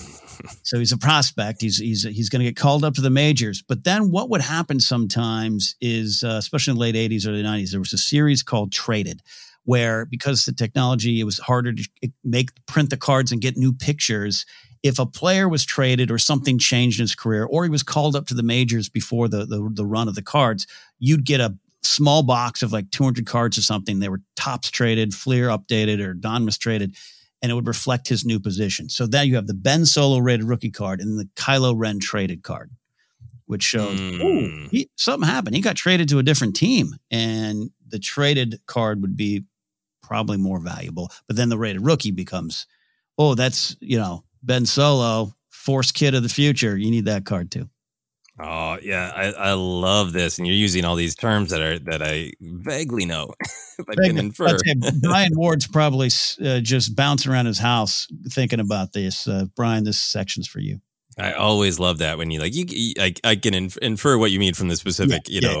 So he's a prospect. He's going to get called up to the majors. But then what would happen sometimes is, especially in the late 80s, early 90s, there was a series called Traded, where because the technology, it was harder to print the cards and get new pictures. If a player was traded or something changed in his career, or he was called up to the majors before the run of the cards, you'd get a small box of like 200 cards or something. They were Topps traded, Fleer updated, or Donruss traded, and it would reflect his new position. So then you have the Ben Solo rated rookie card and the Kylo Ren traded card, which shows something happened. He got traded to a different team, and the traded card would be probably more valuable. But then the rated rookie becomes, that's, Ben Solo, Force Kid of the future. You need that card too. Oh yeah, I love this, and you're using all these terms that I vaguely know. If I can infer. Brian Ward's probably just bouncing around his house thinking about this. Brian, this section's for you. I always love that when I can infer what you mean from the specific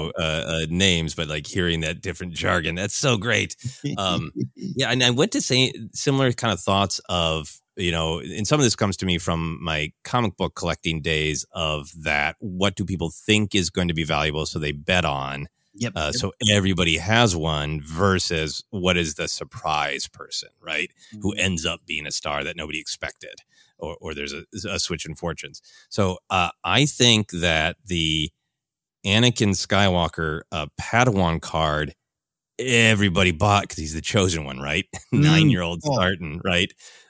names, but like hearing that different jargon, that's so great. And I went to say similar kind of thoughts of, and some of this comes to me from my comic book collecting days of that. What do people think is going to be valuable? So they bet on. So everybody has one versus what is the surprise person, right? Mm-hmm. Who ends up being a star that nobody expected, or there's a switch in fortunes. So I think that the Anakin Skywalker Padawan card, everybody bought because he's the chosen one, right? 9-year-old Spartan, right?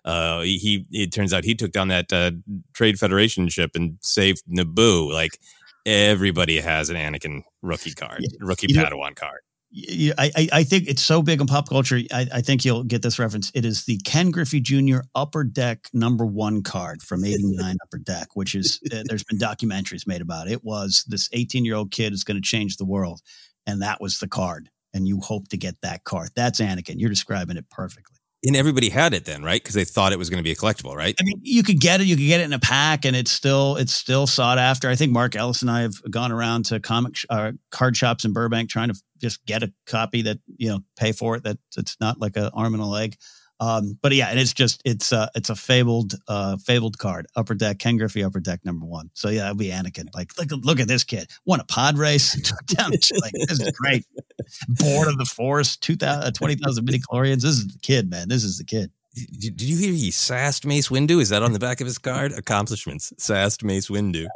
It turns out he took down that Trade Federation ship and saved Naboo. Like, everybody has an Anakin rookie card, rookie Padawan card. I think it's so big in pop culture. I think you'll get this reference. It is the Ken Griffey Jr. Upper Deck #1 card from '89 Upper Deck, which is there's been documentaries made about it. It was this 18-year-old kid is going to change the world, and that was the card. And you hope to get that card. That's Anakin. You're describing it perfectly. And everybody had it then, right? Because they thought it was going to be a collectible, right? I mean, you could get it. You could get it in a pack, and it's still sought after. I think Mark Ellis and I have gone around to card shops in Burbank trying to just get a copy that, pay for it. That it's not like an arm and a leg. But yeah, and it's a fabled card. Upper Deck, Ken Griffey, Upper Deck #1. So yeah, that'd be Anakin. Like, look at this kid. Won a pod race. Down, like, this is great. Board of the Force, 20,000 midichlorians. This is the kid, man. This is the kid. Did you hear he sassed Mace Windu? Is that on the back of his card? Accomplishments. Sassed Mace Windu.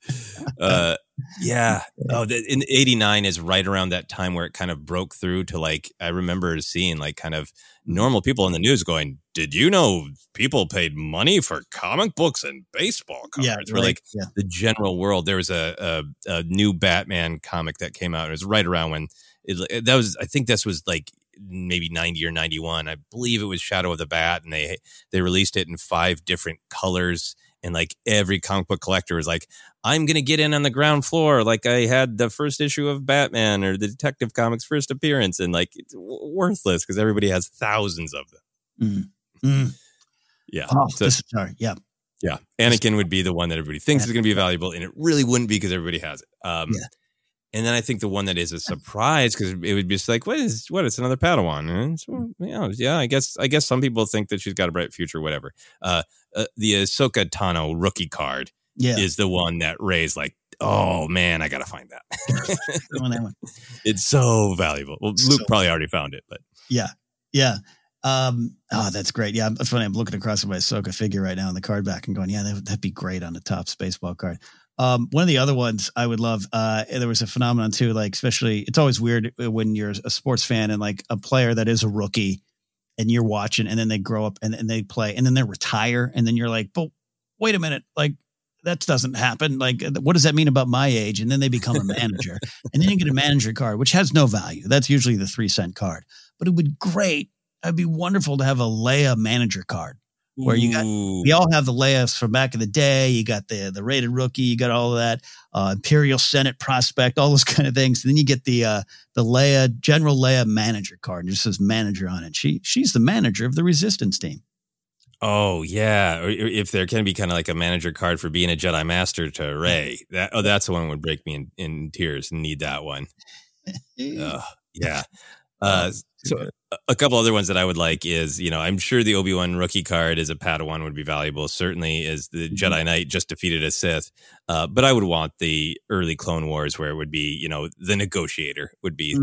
Yeah. Oh, in '89 is right around that time where it kind of broke through to, like, I remember seeing like kind of normal people in the news going, "Did you know people paid money for comic books and baseball cards?" Yeah, for like the general world. There was a new Batman comic that came out. It was right around when I think this was like maybe 90 or 91. I believe it was Shadow of the Bat, and they released it in 5 different colors. And like every comic book collector was like, "I'm going to get in on the ground floor. Like I had the first issue of Batman or the Detective Comics first appearance." And like, it's worthless because everybody has thousands of them. Yeah. Oh, sorry. Yeah. Yeah. Anakin would be the one that everybody thinks is going to be valuable. And it really wouldn't be because everybody has it. And then I think the one that is a surprise, because it would be just like, it's another Padawan. And so, I guess some people think that she's got a bright future, whatever. The Ahsoka Tano rookie card is the one that Rey's like, "Oh man, I got to find that." It's so valuable. Well, Luke probably already found it, but yeah. That's great. Yeah, it's funny. I'm looking across at my Ahsoka figure right now on the card back and going, yeah, that'd be great on the Topps baseball card. One of the other ones I would love, there was a phenomenon too, like, especially, it's always weird when you're a sports fan and like a player that is a rookie and you're watching, and then they grow up and they play, and then they retire, and then you're like, but wait a minute, like, that doesn't happen. Like, what does that mean about my age? And then they become a manager, and then you get a manager card, which has no value. That's usually the 3-cent card, but it would be great. It'd be wonderful to have a Leia manager card, where we all have the Leias from back in the day. You got the rated rookie, you got all of that, Imperial Senate prospect, all those kind of things. And then you get the Leia, General Leia manager card, and it just says manager on it. She's the manager of the Resistance team. Oh yeah. Or if there can be kind of like a manager card for being a Jedi Master to Rey, that's the one that would break me in tears. Need that one. Yeah. So a couple other ones that I would like is, I'm sure the Obi-Wan rookie card as a Padawan would be valuable. Certainly as the Jedi Knight just defeated a Sith. But I would want the early Clone Wars where it would be, the Negotiator would be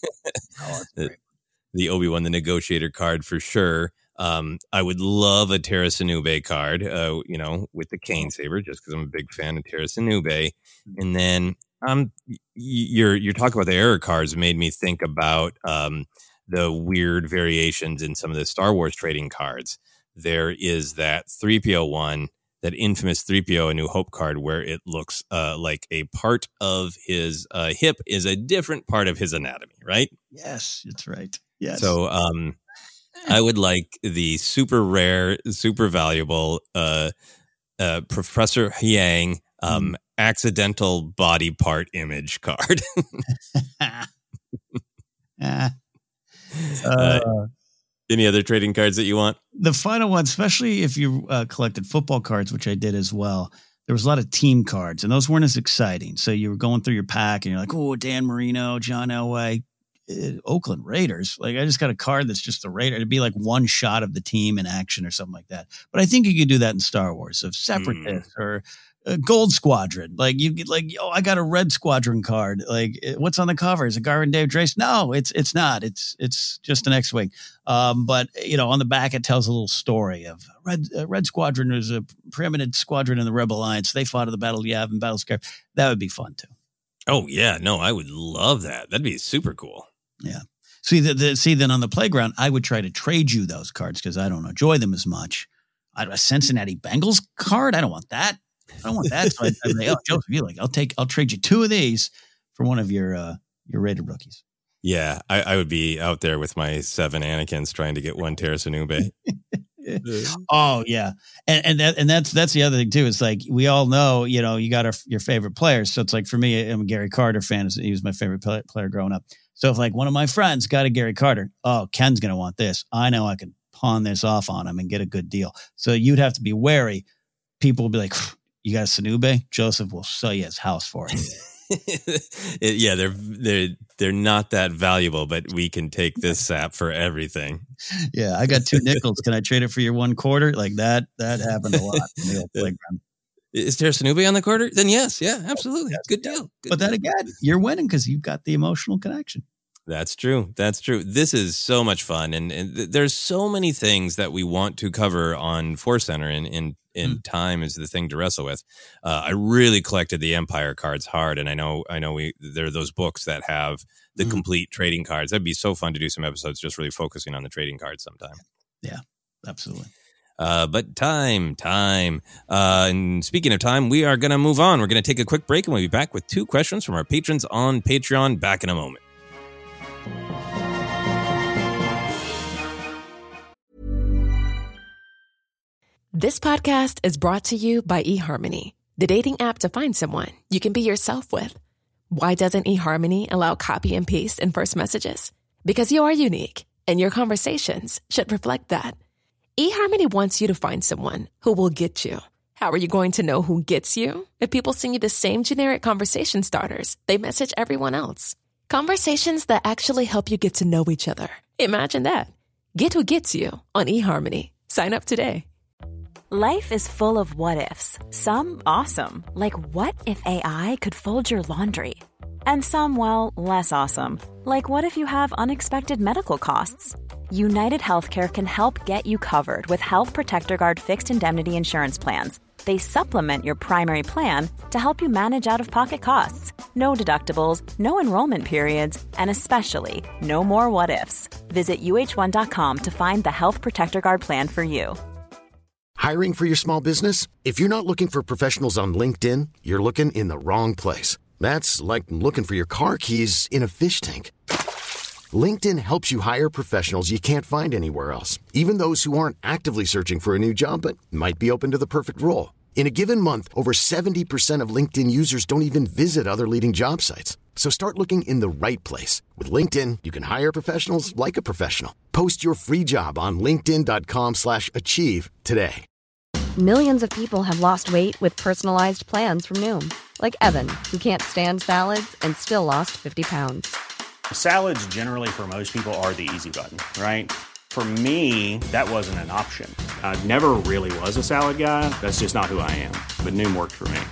the Obi-Wan, the Negotiator card for sure. I would love a Tera Sinube card, with the Cane Saber, just because I'm a big fan of Tera Sinube. And then your talk about the error cards made me think about the weird variations in some of the Star Wars trading cards. There is that 3PO one, that infamous 3PO A New Hope card, where it looks like a part of his hip is a different part of his anatomy, right? Yes, that's right. Yes. So I would like the super rare, super valuable Professor Hyang accidental body part image card. Any other trading cards that you want? The final one, especially if you collected football cards, which I did as well, there was a lot of team cards, and those weren't as exciting. So you were going through your pack, and you're like, oh, Dan Marino, John Elway, Oakland Raiders. Like, I just got a card that's just the Raider. It'd be like one shot of the team in action or something like that. But I think you could do that in Star Wars, of Separatists or Gold Squadron. Like, you get like, I got a Red Squadron card. Like, what's on the cover? Is it Garvin Dave Drace? No, it's not. It's just an X-Wing. But on the back, it tells a little story of Red Squadron is a preeminent squadron in the Rebel Alliance. They fought at the Battle of Yavin and Battle Scarf. That would be fun too. Oh yeah, no, I would love that. That'd be super cool. Yeah. See, then on the playground, I would try to trade you those cards because I don't enjoy them as much. A Cincinnati Bengals card? I don't want that. So I'd say, Joseph, I'll trade you 2 of these for one of your rated rookies. Yeah, I would be out there with my 7 Anakins trying to get one Tera Sinube. Oh yeah, and that's the other thing too. It's like we all know, you got your favorite players. So it's like for me, I'm a Gary Carter fan. He was my favorite player growing up. So if like one of my friends got a Gary Carter, oh, Ken's gonna want this. I know I can pawn this off on him and get a good deal. So you'd have to be wary. People will be like, "You got a Sinube? Joseph will sell you his house for it." Yeah, they're not that valuable, but we can take this sap for everything. Yeah, I got 2 nickels. Can I trade it for your 1 quarter? Like that happened a lot in the old playground. Is Tera Sinube on the quarter? Then yes, yeah, absolutely. Yes, good deal. But then again, you're winning because you've got the emotional connection. That's true. That's true. This is so much fun. And there's so many things that we want to cover on Force Center, and time is the thing to wrestle with. I really collected the Empire cards hard. And I know there are those books that have the complete trading cards. That'd be so fun to do some episodes just really focusing on the trading cards sometime. Yeah, absolutely. But time. And speaking of time, we are going to move on. We're going to take a quick break and we'll be back with 2 questions from our patrons on Patreon back in a moment. This podcast is brought to you by eHarmony, the dating app to find someone you can be yourself with. Why doesn't eHarmony allow copy and paste in first messages? Because you are unique, and your conversations should reflect that. eHarmony wants you to find someone who will get you. How are you going to know who gets you? If people send you the same generic conversation starters they message everyone else. Conversations that actually help you get to know each other. Imagine that. Get who gets you on eHarmony. Sign up today. Life is full of what-ifs. Some awesome, like what if AI could fold your laundry? And some, well, less awesome, like what if you have unexpected medical costs? United Healthcare can help get you covered with Health Protector Guard fixed indemnity insurance plans. They supplement your primary plan to help you manage out-of-pocket costs. No deductibles, no enrollment periods, and especially no more what-ifs. Visit uh1.com to find the Health Protector Guard plan for you. Hiring for your small business? If you're not looking for professionals on LinkedIn, you're looking in the wrong place. That's like looking for your car keys in a fish tank. LinkedIn helps you hire professionals you can't find anywhere else, even those who aren't actively searching for a new job but might be open to the perfect role. In a given month, over 70% of LinkedIn users don't even visit other leading job sites. So start looking in the right place. With LinkedIn, you can hire professionals like a professional. Post your free job on linkedin.com/achieve today. Millions of people have lost weight with personalized plans from Noom. Like Evan, who can't stand salads and still lost 50 pounds. Salads generally for most people are the easy button, right? For me, that wasn't an option. I never really was a salad guy. That's just not who I am. But Noom worked for me.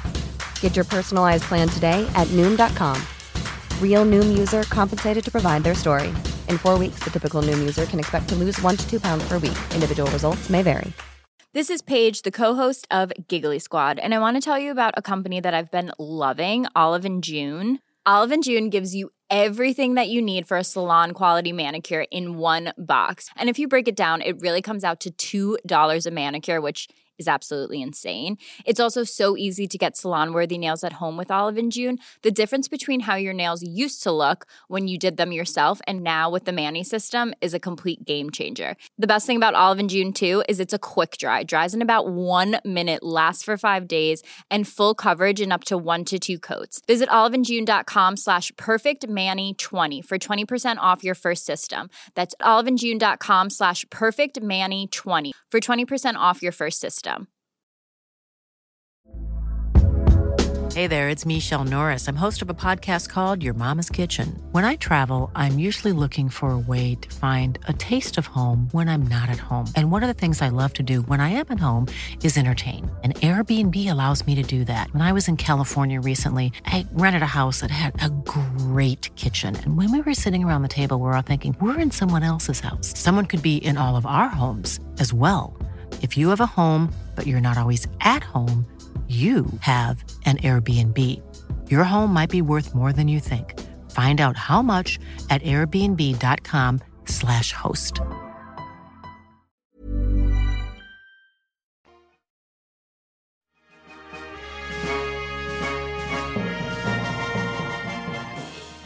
Get your personalized plan today at Noom.com. Real Noom user compensated to provide their story. In 4 weeks, the typical Noom user can expect to lose 1 to 2 pounds per week. Individual results may vary. This is Paige, the co-host of Giggly Squad, and I want to tell you about a company that I've been loving, Olive & June. Olive & June gives you everything that you need for a salon-quality manicure in one box. And if you break it down, it really comes out to $2 a manicure, which is absolutely insane. It's also so easy to get salon-worthy nails at home with Olive & June. The difference between how your nails used to look when you did them yourself and now with the Mani system is a complete game changer. The best thing about Olive & June, too, is it's a quick dry. Dries in about 1 minute, lasts for 5 days, and full coverage in up to 1 to 2 coats. Visit oliveandjune.com/perfectmani20 for 20% off your first system. That's oliveandjune.com/perfectmani20 for 20% off your first system. Hey there, it's Michelle Norris. I'm host of a podcast called Your Mama's Kitchen. When I travel, I'm usually looking for a way to find a taste of home when I'm not at home. And one of the things I love to do when I am at home is entertain. And Airbnb allows me to do that. When I was in California recently, I rented a house that had a great kitchen. And when we were sitting around the table, we were all thinking, we're in someone else's house. Someone could be in all of our homes as well. If you have a home, but you're not always at home, you have an Airbnb. Your home might be worth more than you think. Find out how much at airbnb.com/host.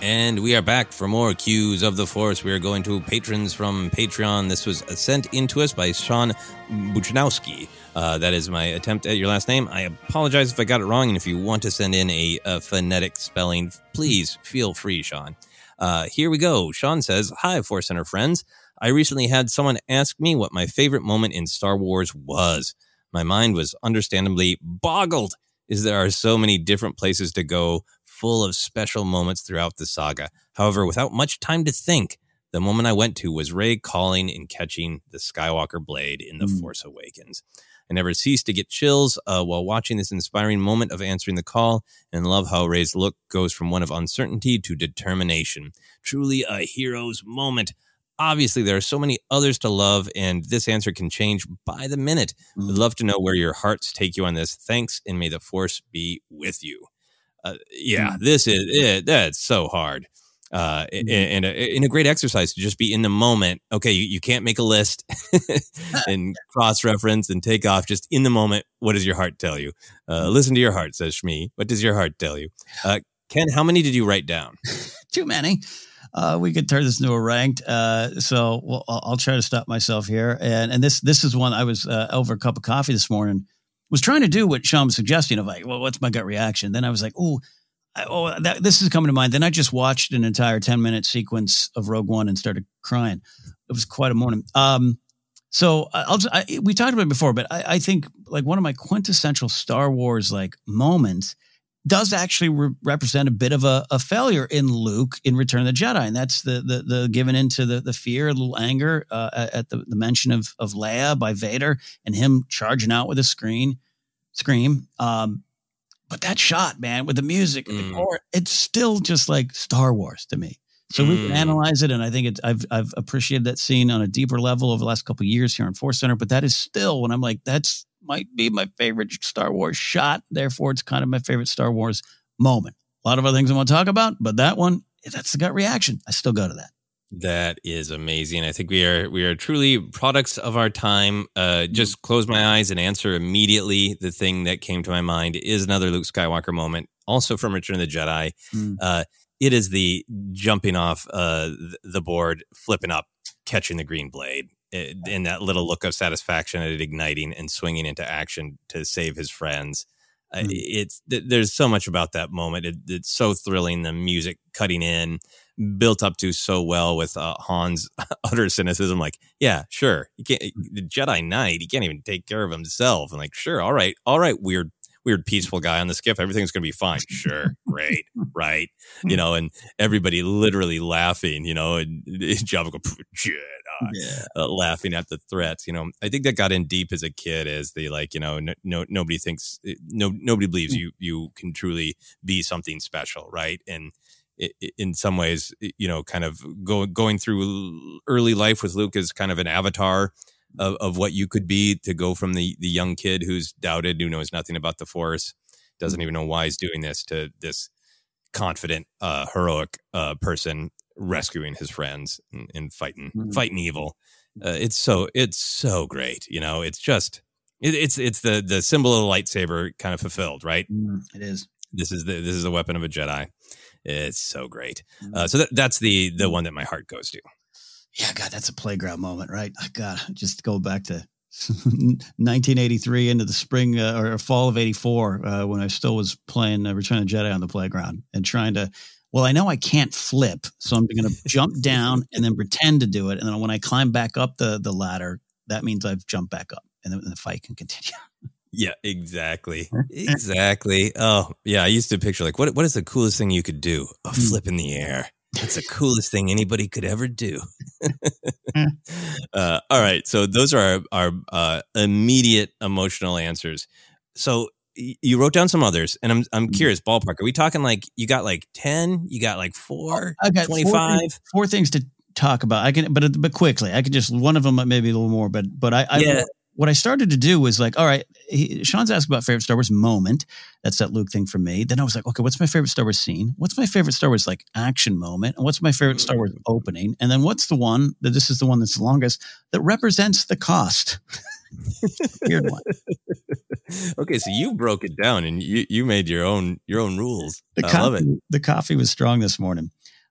And we are back for more Cues of the Force. We are going to patrons from Patreon. This was sent in to us by Sean Buchanowski. That is my attempt at your last name. I apologize if I got it wrong, and if you want to send in a phonetic spelling, please feel free, Sean. Here we go. Sean says, "Hi, Force Center friends. I recently had someone ask me what my favorite moment in Star Wars was. My mind was understandably boggled, as there are so many different places to go, full of special moments throughout the saga. However, without much time to think, the moment I went to was Rey calling and catching the Skywalker blade in The Force Awakens. I never ceased to get chills while watching this inspiring moment of answering the call, and love how Rey's look goes from one of uncertainty to determination. Truly a hero's moment. Obviously, there are so many others to love, and this answer can change by the minute. I'd love to know where your hearts take you on this. Thanks, and may the Force be with you." This is it. That's so hard. And a great exercise to just be in the moment. Okay, you can't make a list and cross-reference and take off. Just in the moment, what does your heart tell you? Listen to your heart, says Shmi. What does your heart tell you? Ken, how many did you write down? Too many. We could turn this into a ranked. So I'll try to stop myself here. And this is one I was over a cup of coffee this morning. Was trying to do what Sean was suggesting of like, well, what's my gut reaction? Then I was like, this is coming to mind. Then I just watched an entire 10-minute sequence of Rogue One and started crying. It was quite a morning. So we talked about it before, but I think like one of my quintessential Star Wars like moments does actually represent a bit of a failure in Luke in Return of the Jedi. And that's the giving into the fear, a little anger at the mention of Leia by Vader and him charging out with a scream. But that shot, man, with the music and the core, it's still just like Star Wars to me. So we can analyze it, and I think I've appreciated that scene on a deeper level over the last couple of years here on Force Center. But that is still when I'm like, that's might be my favorite Star Wars shot. Therefore, it's kind of my favorite Star Wars moment. A lot of other things I want to talk about, but that one, that's the gut reaction. I still go to that. That is amazing. I think we are truly products of our time. Just close my eyes and answer immediately. The thing that came to my mind is another Luke Skywalker moment, also from Return of the Jedi. It is the jumping off the board, flipping up, catching the green blade, and that little look of satisfaction at it igniting and swinging into action to save his friends. There's so much about that moment. It's so thrilling. The music cutting in, built up to so well with Han's utter cynicism. Like, yeah, sure, he can't. The Jedi Knight, he can't even take care of himself. And like, sure, all right, weird, peaceful guy on the skiff. Everything's going to be fine. Sure, great, right? And everybody literally laughing. And Jabba go, Jedi, laughing at the threats. I think that got in deep as a kid. As they nobody thinks, nobody believes you can truly be something special, right? And in some ways, kind of going through early life with Luke is kind of an avatar of what you could be, to go from the young kid who's doubted, who knows nothing about the Force, doesn't even know why he's doing this, to this confident, heroic person rescuing his friends and fighting evil. It's so great. It's just it's the symbol of the lightsaber kind of fulfilled, right? It is. This is the weapon of a Jedi. It's so great. So that's the one that my heart goes to. Yeah, God, that's a playground moment, right? God, just go back to 1983 into the spring or fall of 84 when I still was playing Return of the Jedi on the playground and trying to, I know I can't flip, so I'm going to jump down and then pretend to do it. And then when I climb back up the ladder, that means I've jumped back up and then the fight can continue. Yeah, exactly. Oh, yeah. I used to picture like, what is the coolest thing you could do? A flip in the air. That's the coolest thing anybody could ever do. All right. So those are our immediate emotional answers. So you wrote down some others, and I'm curious, ballpark. Are we talking like you got like 10? You got like 4? I got 25? Four things to talk about. I can, but quickly. I could just one of them, maybe a little more. But what I started to do was like, all right, Sean's asked about favorite Star Wars moment. That's that Luke thing for me. Then I was like, okay, what's my favorite Star Wars scene? What's my favorite Star Wars like action moment? And what's my favorite Star Wars opening? And then what's the one that this is the one that's the longest that represents the cost? Weird one. Okay, so you broke it down and you made your own rules. I love it. The coffee was strong this morning.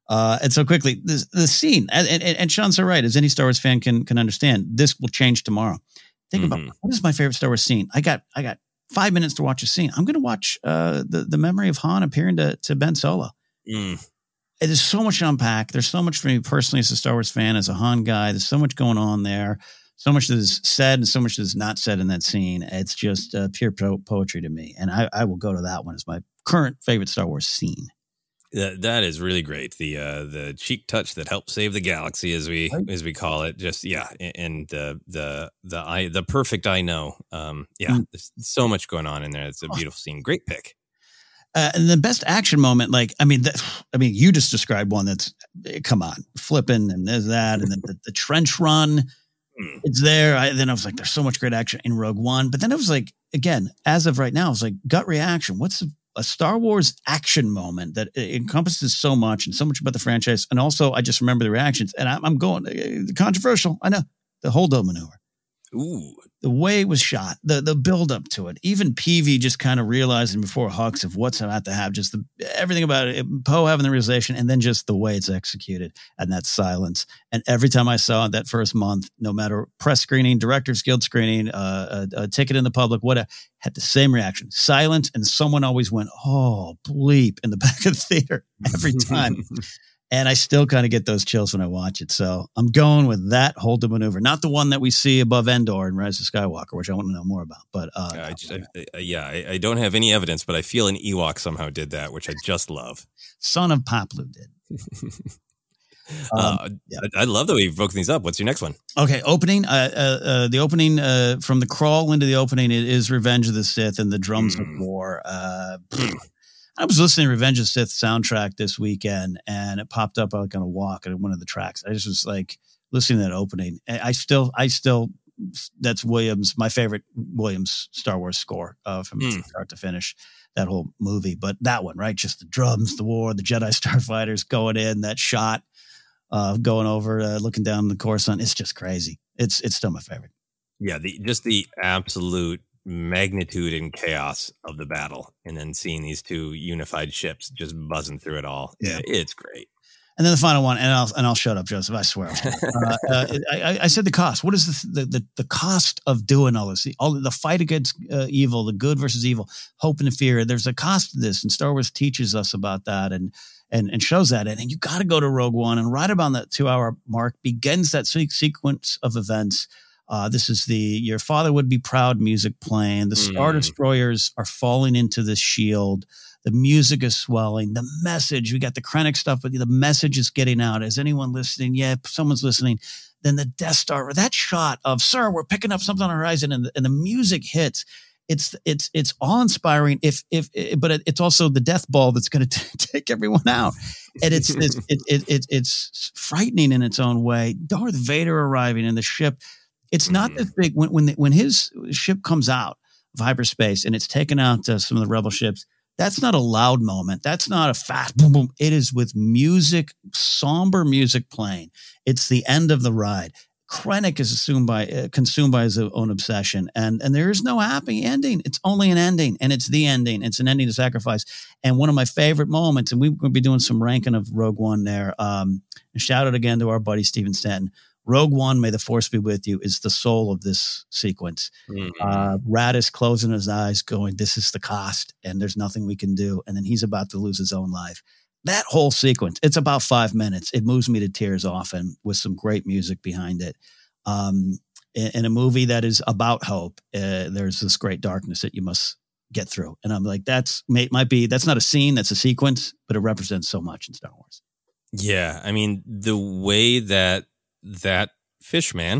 And so quickly, the scene, and Sean's so right, as any Star Wars fan can understand, this will change tomorrow. Think about what is my favorite Star Wars scene. I got 5 minutes to watch a scene. I'm going to watch the memory of Han appearing to Ben Solo. There's so much to unpack. There's so much for me personally as a Star Wars fan, as a Han guy. There's so much going on there. So much that is said and so much that is not said in that scene. It's just pure poetry to me. And I will go to that one as my current favorite Star Wars scene. That is really great. The cheek touch that helped save the galaxy, as we call it. Just and the perfect I know. There's so much going on in there. It's a beautiful scene. Great pick. And the best action moment, you just described one that's, come on, flipping, and there's that, and then the trench run, it's there. Then I was like, there's so much great action in Rogue One, but then it was like, again, as of right now, I was like, gut reaction. What's a Star Wars action moment that encompasses so much and so much about the franchise? And also, I just remember the reactions, and I'm going controversial. I know, the hold-up maneuver. Ooh. The way it was shot, the build up to it, even Peavy just kind of realizing before Hux of what's about to happen, just everything about it, Poe having the realization, and then just the way it's executed and that silence. And every time I saw it that first month, no matter press screening, Directors Guild screening, a ticket in the public, whatever, had the same reaction, silence, and someone always went, "Oh, bleep," in the back of the theater every time. And I still kind of get those chills when I watch it. So I'm going with that hold-up maneuver, not the one that we see above Endor in Rise of Skywalker, which I want to know more about. But I don't have any evidence, but I feel an Ewok somehow did that, which I just love. Son of Poplu did. I love the way you've broken these up. What's your next one? Okay, opening. The opening from the crawl into the opening is Revenge of the Sith and the Drums of War. I was listening to Revenge of the Sith soundtrack this weekend, and it popped up like on a walk at one of the tracks. I just was like listening to that opening. I still, that's Williams, my favorite Williams Star Wars score from start to finish, that whole movie. But that one, right? Just the drums, the war, the Jedi Starfighters going in, that shot going over, looking down the Coruscant. It's just crazy. It's still my favorite. Yeah, the absolute magnitude and chaos of the battle, and then seeing these two unified ships just buzzing through it all. Yeah, it's great. And then the final one, and I'll shut up, Joseph. I swear. I said the cost. What is the cost of doing all this? All the fight against evil, the good versus evil, hope and fear. There's a cost to this, and Star Wars teaches us about that and shows that. And you got to go to Rogue One, and right about that 2-hour mark begins that sequence of events. This is your father would be proud music playing. The Star Destroyers are falling into this shield. The music is swelling. The message, we got the Krennic stuff, but the message is getting out. Is anyone listening? Yeah, someone's listening. Then the Death Star, that shot of, sir, we're picking up something on the horizon, and the music hits. It's awe-inspiring. But it's also the death ball that's going to take everyone out, and it's frightening in its own way. Darth Vader arriving in the ship. It's not this big. When his ship comes out of hyperspace and it's taken out some of the rebel ships, that's not a loud moment. That's not a fast boom, boom. It is with music, somber music playing. It's the end of the ride. Krennic is consumed by his own obsession, and there is no happy ending. It's only an ending, and it's the ending. It's an ending to sacrifice. And one of my favorite moments, and we're going to be doing some ranking of Rogue One there. And shout out again to our buddy Steven Stanton. Rogue One, may the force be with you, is the soul of this sequence. Rad is closing his eyes going, this is the cost, and there's nothing we can do. And then he's about to lose his own life. That whole sequence, it's about 5 minutes. It moves me to tears often with some great music behind it. In a movie that is about hope, there's this great darkness that you must get through. And I'm like, that's not a scene, that's a sequence, but it represents so much in Star Wars. Yeah. I mean, the way that Fishman,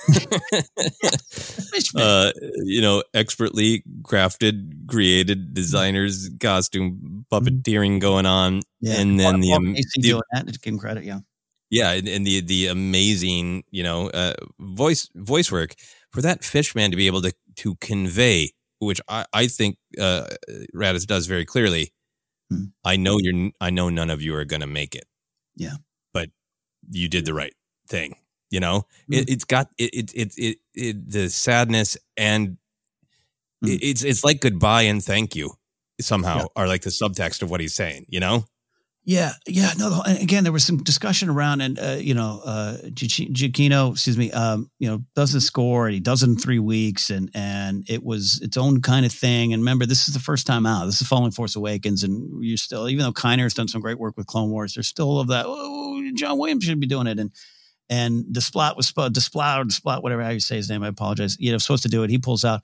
expertly crafted, created, designers, costume, puppeteering going on. Yeah. And then doing that, give him credit. Yeah. Yeah. And the amazing, voice work for that Fishman to be able to convey, which I think Raditz does very clearly. I know none of you are going to make it. Yeah. But you did the right thing, it's got the sadness, and it's like goodbye and thank you somehow are like the subtext of what he's saying, Yeah. No. Again, there was some discussion around, and Giacchino, doesn't score, and he does it in 3 weeks, and it was its own kind of thing. And remember, this is the first time out. This is following Force Awakens, and you're still, even though Kiner has done some great work with Clone Wars, there's still all of that. Oh, John Williams should be doing it, and Desplat, whatever how you say his name. I apologize. Supposed to do it. He pulls out.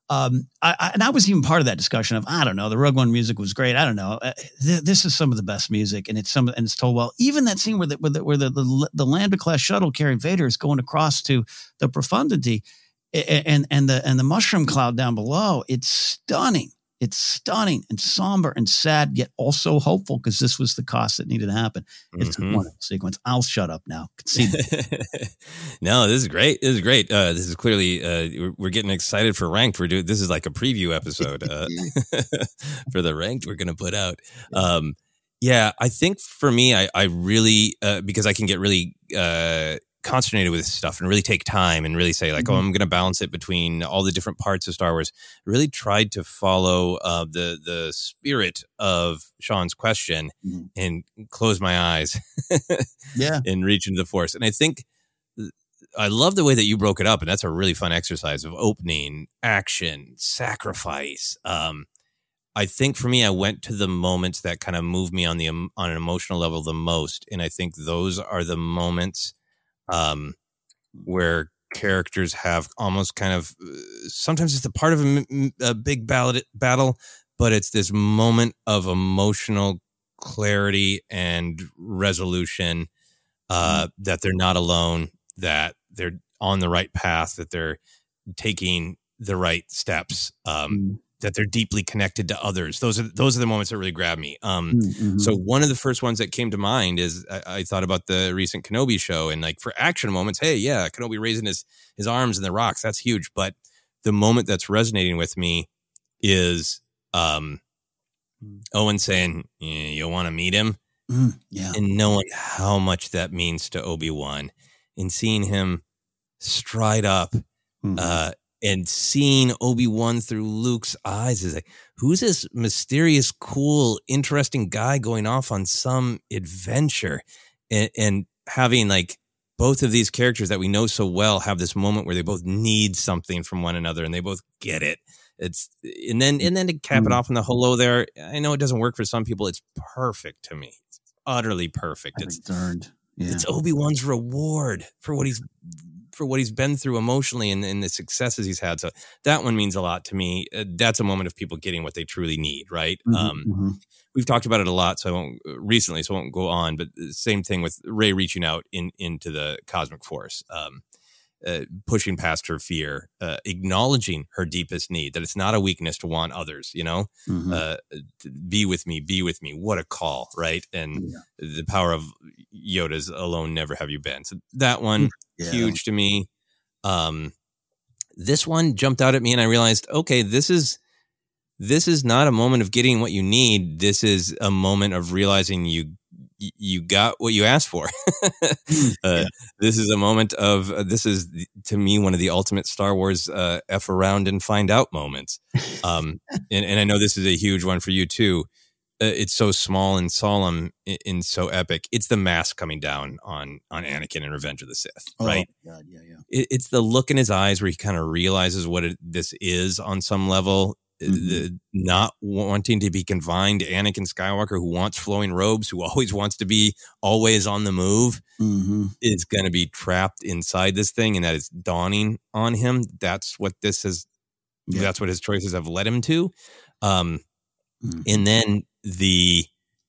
I was even part of that discussion of, I don't know, the Rogue One music was great. I don't know. This is some of the best music, and it's told well. Even that scene where the Lambda class shuttle carrying Vader is going across to the profundity, and the mushroom cloud down below. It's stunning. It's stunning and somber and sad, yet also hopeful, because this was the cost that needed to happen. It's a wonderful sequence. I'll shut up now. No, this is great. This is great. This is clearly we're getting excited for Ranked. This is like a preview episode for the Ranked we're going to put out. I think for me, I really because I can get really consternated with this stuff and really take time and really say like, I'm going to balance it between all the different parts of Star Wars. Really tried to follow the spirit of Sean's question and close my eyes and reach into the Force. And I think I love the way that you broke it up, and that's a really fun exercise of opening, action, sacrifice. I think for me, I went to the moments that kind of moved me on an emotional level the most. And I think those are the moments where characters have almost kind of, sometimes it's a part of a big battle, but it's this moment of emotional clarity and resolution, that they're not alone, that they're on the right path, that they're taking the right steps, that they're deeply connected to others. Those are the moments that really grab me. So one of the first ones that came to mind is I thought about the recent Kenobi show, and like for action moments, hey, yeah, Kenobi raising his arms in the rocks, that's huge. But the moment that's resonating with me is Owen saying, you want to meet him? And knowing how much that means to Obi-Wan, and seeing him stride up, and seeing Obi-Wan through Luke's eyes is like, who's this mysterious, cool, interesting guy going off on some adventure? And having like both of these characters that we know so well have this moment where they both need something from one another and they both get it. And then to cap it off in the hello there, I know it doesn't work for some people. It's perfect to me. It's utterly perfect. It's Obi-Wan's reward for what he's been through emotionally and the successes he's had. So that one means a lot to me. That's a moment of people getting what they truly need, right? We've talked about it a lot, so I won't go on, but the same thing with Rey reaching out into the cosmic force, pushing past her fear, acknowledging her deepest need, that it's not a weakness to want others, be with me. What a call, right? And the power of Yoda's alone never have you been. So that one, huge to me. This one jumped out at me and I realized, okay, this is not a moment of getting what you need. This is a moment of realizing you got what you asked for. This is a moment of, this is to me one of the ultimate Star Wars F around and find out moments. And I know this is a huge one for you too. It's so small and solemn and so epic. It's the mask coming down on Anakin in Revenge of the Sith, right? Oh, God, yeah. It's the look in his eyes where he kind of realizes what this is on some level. The not wanting to be confined to Anakin Skywalker, who wants flowing robes, who always wants to be always on the move, is going to be trapped inside this thing, and that is dawning on him. That's what this is. That's what his choices have led him to. And then the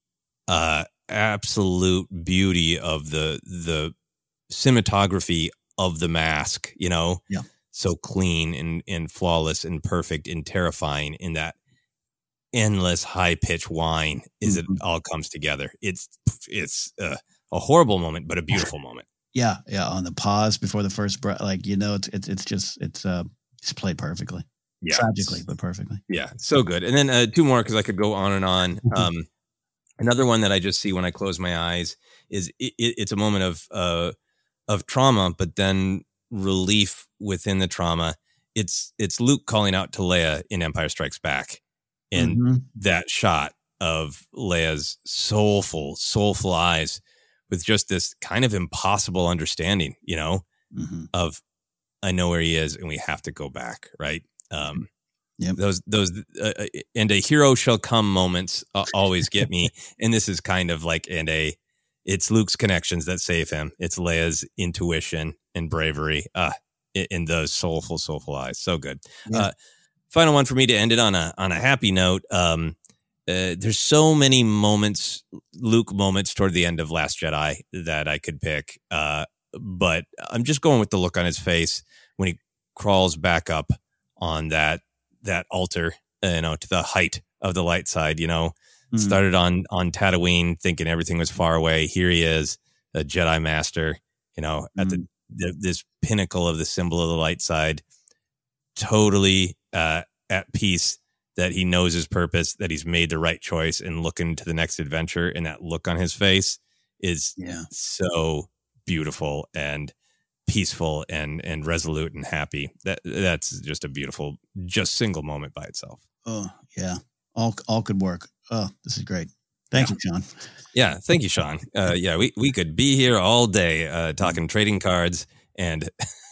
absolute beauty of the cinematography of the mask, so clean and flawless and perfect and terrifying in that endless high pitch whine as it all comes together. It's a horrible moment, but a beautiful moment. Yeah. On the pause before the first breath, it's played perfectly. Yeah. Tragically, but perfectly. Yeah. So good. And then two more, cause I could go on and on. Another one that I just see when I close my eyes is it's a moment of trauma, but then relief within the trauma. It's Luke calling out to Leia in Empire Strikes Back, and that shot of Leia's soulful eyes with just this kind of impossible understanding, of I know where he is and we have to go back. Right. Those and a hero shall come moments always get me. And this is kind of like, it's Luke's connections that save him. It's Leia's intuition and bravery in those soulful eyes. So good. Yeah. Final one for me to end it on a happy note. There's so many Luke moments toward the end of Last Jedi that I could pick. But I'm just going with the look on his face when he crawls back up on that altar, to the height of the light side, started on Tatooine thinking everything was far away. Here he is, a Jedi master, at this pinnacle of the symbol of the light side, totally at peace that he knows his purpose, that he's made the right choice and looking to the next adventure. And that look on his face is so beautiful and peaceful and resolute and happy. That's just a beautiful, just single moment by itself. Oh yeah. All could work. Oh, this is great. Thank you, Sean. Yeah. Thank you, Sean. We could be here all day talking trading cards and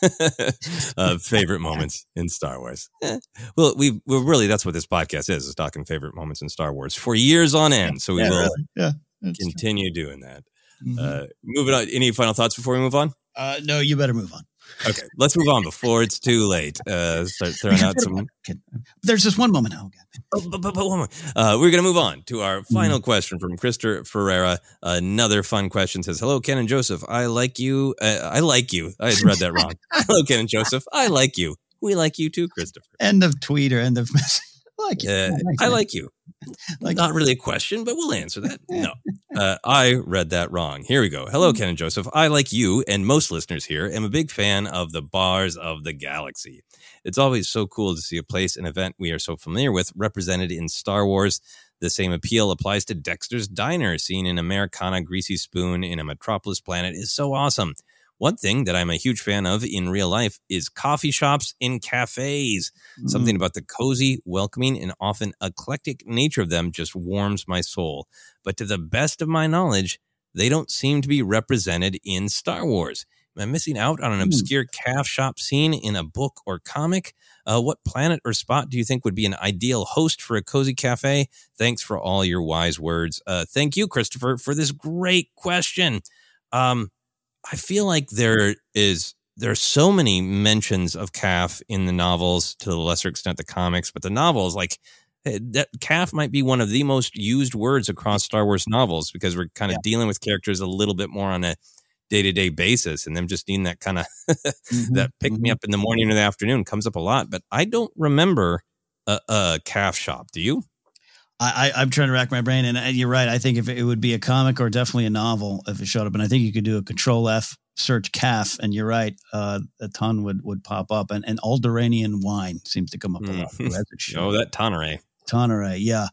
favorite moments in Star Wars. Well, we're really, that's what this podcast is talking favorite moments in Star Wars for years on end. So we will continue doing that. Moving on. Any final thoughts before we move on? No, you better move on. Okay, let's move on before it's too late. Start throwing out some. There's just one moment. But one more. We're going to move on to our final question from Krista Ferreira. Another fun question says, "Hello, Ken and Joseph. I like you. I like you. I had read that wrong. Hello, Ken and Joseph. I like you. We like you too, Christopher." End of tweet or end of message. I like you. I like you. Not really a question, but we'll answer that. No, I read that wrong. Here we go. Hello, Ken and Joseph. I, like you and most listeners here, am a big fan of the Bars of the Galaxy. It's always so cool to see a place, an event we are so familiar with, represented in Star Wars. The same appeal applies to Dexter's Diner, seen in Americana Greasy Spoon in a Metropolis planet, is so awesome. One thing that I'm a huge fan of in real life is coffee shops and cafes. Something about the cozy, welcoming, and often eclectic nature of them just warms my soul. But to the best of my knowledge, they don't seem to be represented in Star Wars. Am I missing out on an obscure caf shop scene in a book or comic? What planet or spot do you think would be an ideal host for a cozy cafe? Thanks for all your wise words. Thank you, Christopher, for this great question. I feel like there are so many mentions of calf in the novels, to the lesser extent the comics, but the novels, like that calf might be one of the most used words across Star Wars novels, because we're kind of dealing with characters a little bit more on a day-to-day basis, and them just needing that kind of that pick me up in the morning or the afternoon comes up a lot. But I don't remember a calf shop. Do you? I'm trying to rack my brain, and you're right. I think if it would be a comic or definitely a novel if it showed up, and I think you could do a Control F search calf, and you're right, a ton would pop up, and Alderaanian wine seems to come up a lot. Oh, that Tonneray, yeah.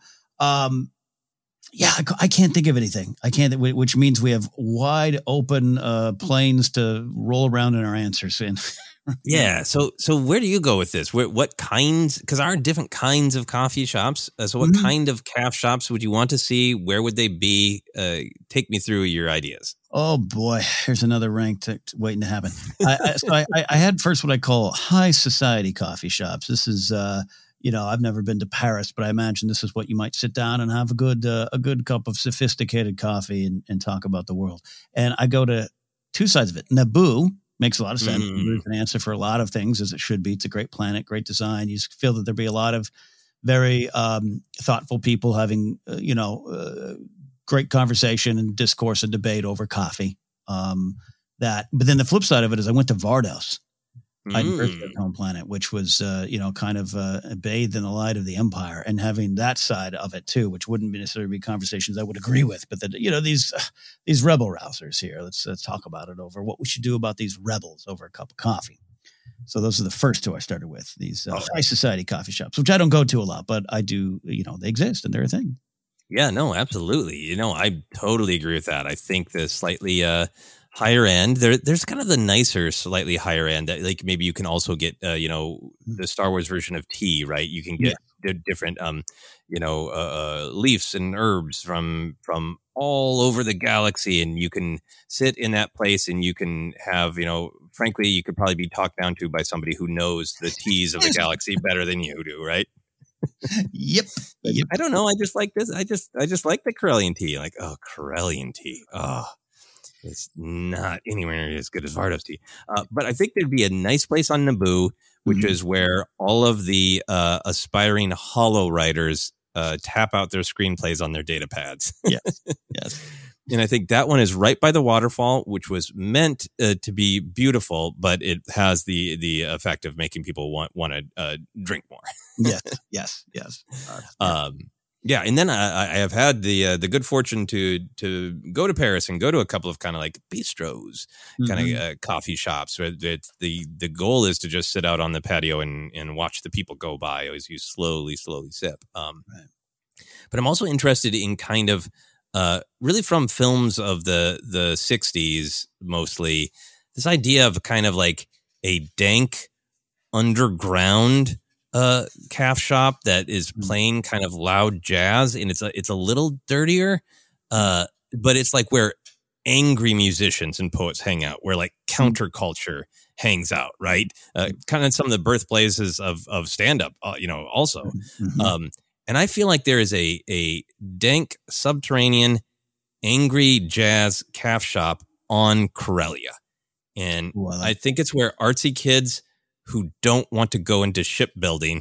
I can't think of anything. I can't, which means we have wide open planes to roll around in our answers in. Yeah. So where do you go with this? What kinds? Because there are different kinds of coffee shops. So what kind of calf shops would you want to see? Where would they be? Take me through your ideas. Oh boy, here's another rank waiting to happen. I had first what I call high society coffee shops. This is, I've never been to Paris, but I imagine this is what you might sit down and have a good cup of sophisticated coffee and talk about the world. And I go to two sides of it. Naboo makes a lot of sense. It's an answer for a lot of things, as it should be. It's a great planet, great design. You just feel that there'd be a lot of very thoughtful people having, great conversation and discourse and debate over coffee. But then the flip side of it is I went to Vardos, Iden home planet, which was, kind of bathed in the light of the Empire, and having that side of it too, which wouldn't necessarily be conversations I would agree with, but that, these rebel rousers here, let's talk about it over what we should do about these rebels over a cup of coffee. So those are the first two I started with, these high society coffee shops, which I don't go to a lot, but I do, they exist and they're a thing. Yeah, no, absolutely. I totally agree with that. I think the slightly higher end, there's kind of the nicer, slightly higher end that, like, maybe you can also get, the Star Wars version of tea, right? You can get different leaves and herbs from all over the galaxy, and you can sit in that place and you can have, frankly, you could probably be talked down to by somebody who knows the teas of the galaxy better than you do, right? Yep. I don't know. I just like this. I just like the Corellian tea. Like, Corellian tea. It's not anywhere near as good as Vardos tea. But I think there'd be a nice place on Naboo, which is where all of the aspiring holo writers tap out their screenplays on their data pads. Yes. And I think that one is right by the waterfall, which was meant to be beautiful, but it has the effect of making people want to drink more. Yes. Yeah, and then I have had the good fortune to go to Paris and go to a couple of kind of like bistros, kind of coffee shops where the goal is to just sit out on the patio and watch the people go by as you slowly sip. But I'm also interested in kind of really from films of the 60s mostly, this idea of kind of like a dank underground calf shop that is playing kind of loud jazz, and it's a little dirtier, but it's like where angry musicians and poets hang out, where like counterculture hangs out, right? Kind of some of the birthplaces of stand-up, also. And I feel like there is a dank subterranean angry jazz calf shop on Corellia, and I think it's where artsy kids who don't want to go into shipbuilding,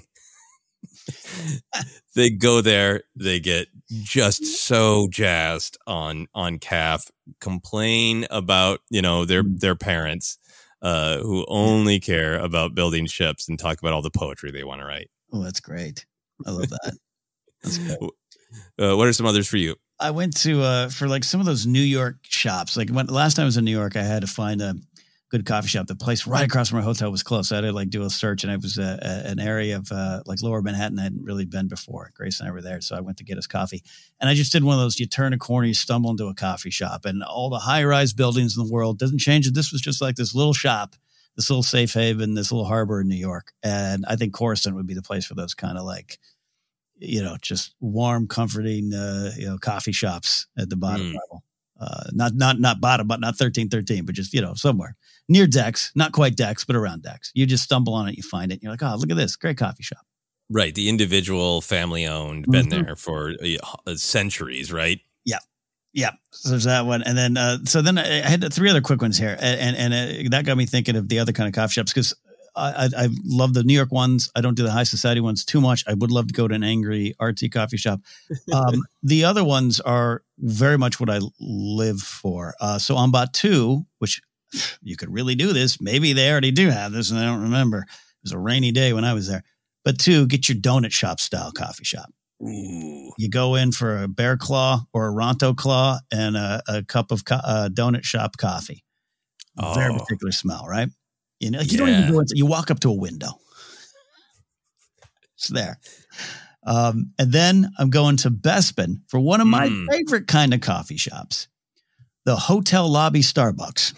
they go there, they get just so jazzed on calf, complain about, their parents who only care about building ships and talk about all the poetry they want to write. Oh, that's great. I love that. That's great. What are some others for you? I went to, for like some of those New York shops, like last time I was in New York, I had to find a good coffee shop. The place right across from my hotel was closed. So I had to like do a search, and it was an area of like lower Manhattan I hadn't really been before. Grace and I were there. So I went to get us coffee, and I just did one of those, you turn a corner, you stumble into a coffee shop, and all the high rise buildings in the world doesn't change it. This was just like this little shop, this little safe haven, this little harbor in New York. And I think Coruscant would be the place for those kind of like, just warm, comforting, coffee shops at the bottom level. Not bottom, but not 1313, but just, somewhere near decks, not quite decks, but around decks. You just stumble on it, you find it, and you're like, oh, look at this, great coffee shop. Right. The individual, family owned, been there for centuries, right? Yeah. So there's that one. And then, so then I had three other quick ones here. And that got me thinking of the other kind of coffee shops, because I love the New York ones. I don't do the high society ones too much. I would love to go to an angry artsy coffee shop. The other ones are very much what I live for. So on Batu, which you could really do this. Maybe they already do have this, and I don't remember. It was a rainy day when I was there. Batu, get your donut shop style coffee shop. Ooh. You go in for a bear claw or a Ronto claw and a cup of donut shop coffee. Very particular smell, right? You don't even do it. You walk up to a window. It's there. And then I'm going to Bespin for one of my favorite kind of coffee shops, the hotel lobby Starbucks.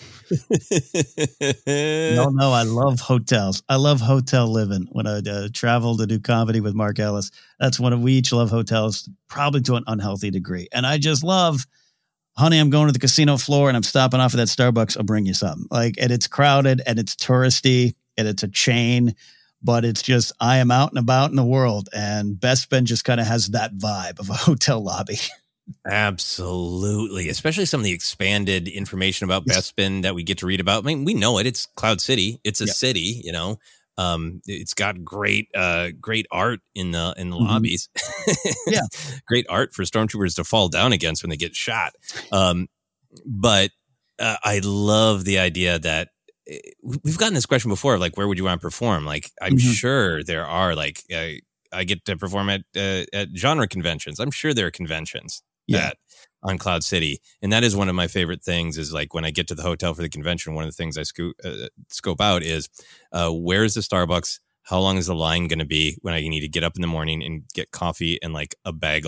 No, I love hotels. I love hotel living. When I travel to do comedy with Mark Ellis, we each love hotels, probably to an unhealthy degree. And I just love, honey, I'm going to the casino floor and I'm stopping off at that Starbucks. I'll bring you something. And it's crowded and it's touristy and it's a chain, but it's just, I am out and about in the world, and Bespin just kind of has that vibe of a hotel lobby. Absolutely. Especially some of the expanded information about Bespin that we get to read about. I mean, we know it. It's Cloud City. It's a city, it's got great art in the lobbies. Yeah. Great art for stormtroopers to fall down against when they get shot. But I love the idea that we've gotten this question before of like, where would you want to perform? Like, I'm sure there are like, I get to perform at genre conventions. I'm sure there are conventions on Cloud City. And that is one of my favorite things, is like when I get to the hotel for the convention, one of the things I scope out is where's the Starbucks? How long is the line going to be when I need to get up in the morning and get coffee and like a bagel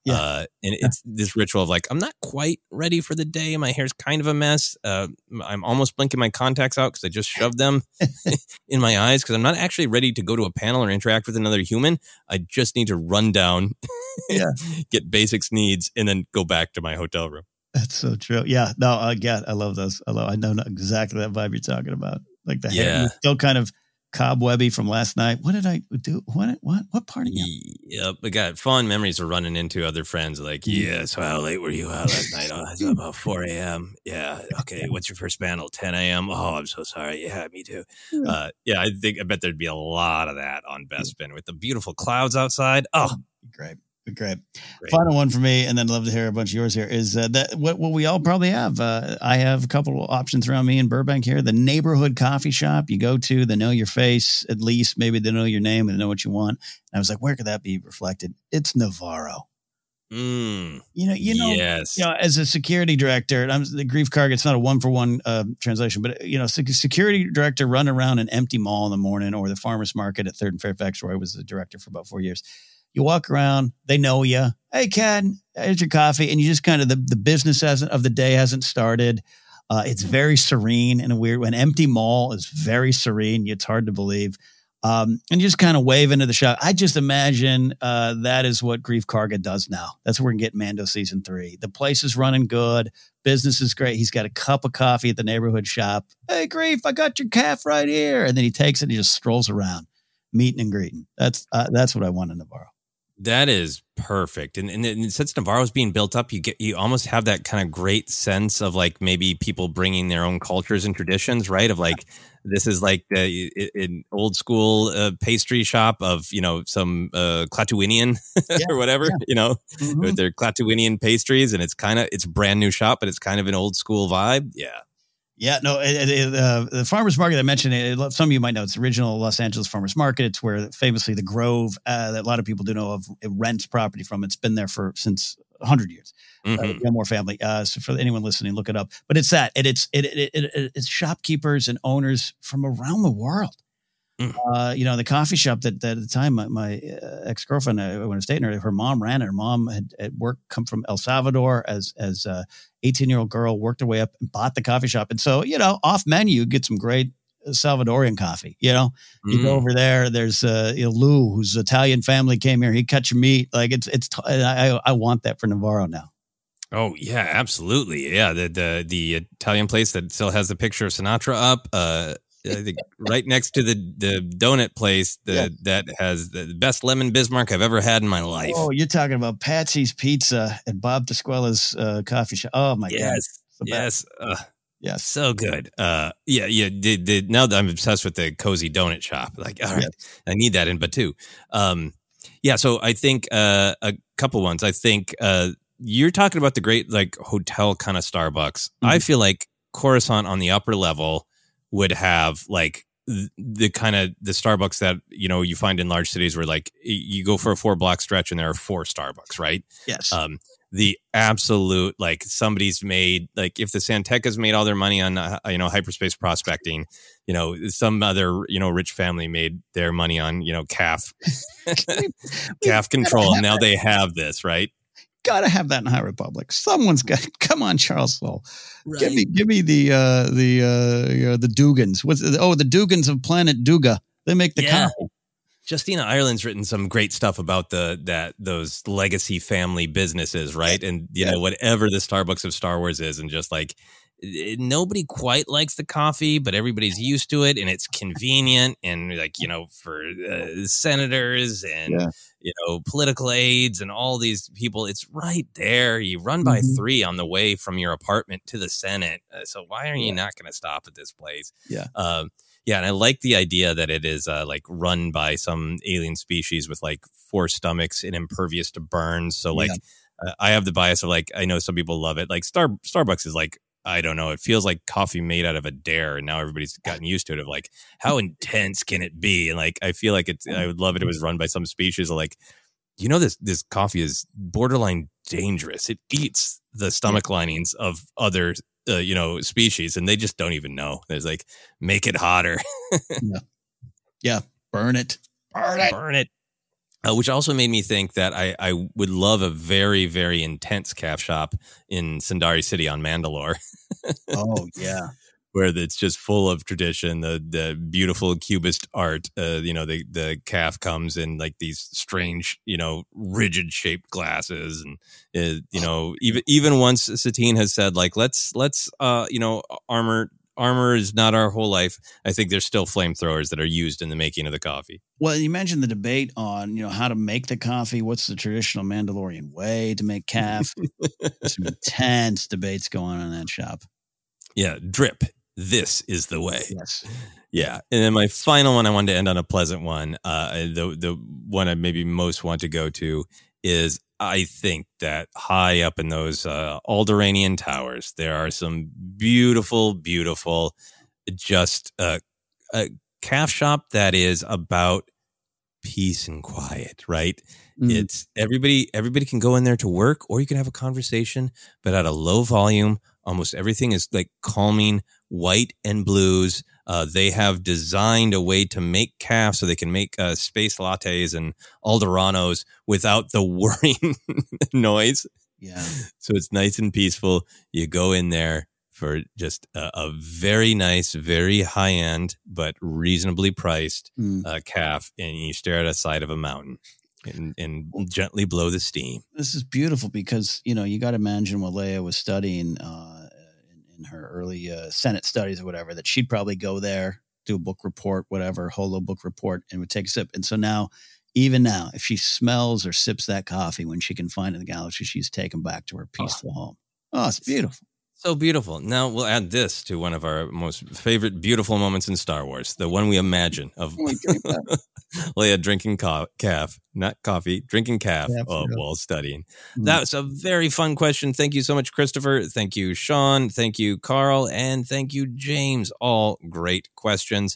And it's this ritual of like, I'm not quite ready for the day. My hair's kind of a mess. I'm almost blinking my contacts out because I just shoved them in my eyes because I'm not actually ready to go to a panel or interact with another human. I just need to run down, get basics needs, and then go back to my hotel room. That's so true. Yeah. No, I love those. I know exactly that vibe you're talking about. Like the hair still kind of cobwebby from last night. What did I do? What part again? Yep. I got fond memories of running into other friends like, so how late were you out last night? Oh, it's about 4 a.m. Yeah. Okay. What's your first panel? 10 a.m. Oh, I'm so sorry. Yeah, me too. I bet there'd be a lot of that on Bespin with the beautiful clouds outside. Oh, Great. Final one for me, and then I'd love to hear a bunch of yours here, is that what we all probably have. I have a couple of options around me in Burbank here. The neighborhood coffee shop you go to, they know your face, at least. Maybe they know your name and they know what you want. And I was like, where could that be reflected? It's Navarro. Yes. As a security director, and I'm the Grief Karg, it's not a one-for-one translation, but security director run around an empty mall in the morning or the farmer's market at 3rd and Fairfax, where I was the director for about 4 years. You walk around, they know you. Hey, Ken, here's your coffee. And you just kind of, the business of the day hasn't started. It's very serene in a weird way. An empty mall is very serene. It's hard to believe. And you just kind of wave into the shop. I just imagine that is what Grief Karga does now. That's where we're going to get Mando season 3. The place is running good. Business is great. He's got a cup of coffee at the neighborhood shop. Hey, Grief, I got your calf right here. And then he takes it and he just strolls around, meeting and greeting. That's what I want in Navarro. That is perfect. And since Navarro's being built up, you almost have that kind of great sense of like maybe people bringing their own cultures and traditions, right? Of like, this is like an old school pastry shop of, some Clatuinian or whatever, with their Clatuinian pastries. And it's a brand new shop, but it's kind of an old school vibe. Yeah. Yeah, no, the farmer's market I mentioned, some of you might know, it's the original Los Angeles farmer's market. It's where famously the Grove, that a lot of people do know of, it rents property from. It's been there since 100 years. Gilmore family. So for anyone listening, look it up. But it's that. It's shopkeepers and owners from around the world. The coffee shop that at the time, my ex-girlfriend, when I was dating her mom ran it. Her mom had come from El Salvador as a 18-year-old girl, worked her way up and bought the coffee shop. And so, off menu, get some great Salvadorian coffee. You go over there, there's Lou, whose Italian family came here. He cut your meat. Like I want that for Navarro now. Oh yeah, absolutely. Yeah. The Italian place that still has the picture of Sinatra up, I think right next to the donut place that has the best lemon Bismarck I've ever had in my life. Oh, you're talking about Patsy's Pizza at Bob D'Esquela's coffee shop. Oh my God. Yes. Yes. So good. Now that I'm obsessed with the cozy donut shop, like, all right, I need that in Batu. So I think a couple ones. I think you're talking about the great like hotel kind of Starbucks. I feel like Coruscant on the upper level would have like the kind of the Starbucks that, you find in large cities where like you go for a 4-block stretch and there are 4 Starbucks, right? Yes. The absolute, like somebody's made, like if the Santeca's made all their money on, hyperspace prospecting, some other, rich family made their money on, calf control. And now they have this, right? Got to have that in High Republic. Someone's got. Come on, Charles Soule. Right. Give me the Dugans. The Dugans of Planet Duga. They make the coffee. Justina Ireland's written some great stuff about those legacy family businesses, right? And whatever the Starbucks of Star Wars is, and just like nobody quite likes the coffee, but everybody's used to it, and it's convenient, and like for senators and political aides and all these people, it's right there. You run by 3 on the way from your apartment to the Senate, so why are you not going to stop at this place? And I like the idea that it is like run by some alien species with like 4 stomachs and impervious to burns. So like I have the bias of like, I know some people love it. Like Starbucks is like, I don't know. It feels like coffee made out of a dare, and now everybody's gotten used to it. Of like, how intense can it be? And like, I feel like I would love it if it was run by some species of like, this coffee is borderline dangerous. It eats the stomach linings of other species, and they just don't even know. There's like, make it hotter. Burn it. Which also made me think that I would love a very, very intense calf shop in Sundari City on Mandalore. Oh, yeah. Where it's just full of tradition, the beautiful cubist art. The calf comes in like these strange, rigid shaped glasses, and even once Satine has said like let's armor is not our whole life. I think there's still flamethrowers that are used in the making of the coffee. Well, you mentioned the debate on how to make the coffee. What's the traditional Mandalorian way to make calf? Some intense debates going on in that shop. Yeah, drip. This is the way. Yes. Yeah. And then my final one, I wanted to end on a pleasant one. The one I maybe most want to go to is I think that high up in those Alderaanian towers, there are some beautiful, beautiful, just a calf shop that is about peace and quiet, right? It's everybody can go in there to work, or you can have a conversation, but at a low volume. Almost everything is like calming, white and blues. They have designed a way to make calf so they can make space lattes and Alderanos without the whirring noise. Yeah. So it's nice and peaceful. You go in there for just a very nice, very high end, but reasonably priced calf, and you stare at the side of a mountain. And gently blow the steam. This is beautiful because, you got to imagine what Leia was studying in her early Senate studies or whatever, that she'd probably go there, do a book report, whatever, holo book report, and would take a sip. And so now, even now, if she smells or sips that coffee when she can find it in the galaxy, she's taken back to her peaceful home. Oh, it's beautiful. So beautiful. Now we'll add this to one of our most favorite beautiful moments in Star Wars, the one we imagine of Leia drinking calf, not coffee, drinking calf while studying. That's a very fun question. Thank you so much, Christopher. Thank you, Sean. Thank you, Carl. And thank you, James. All great questions.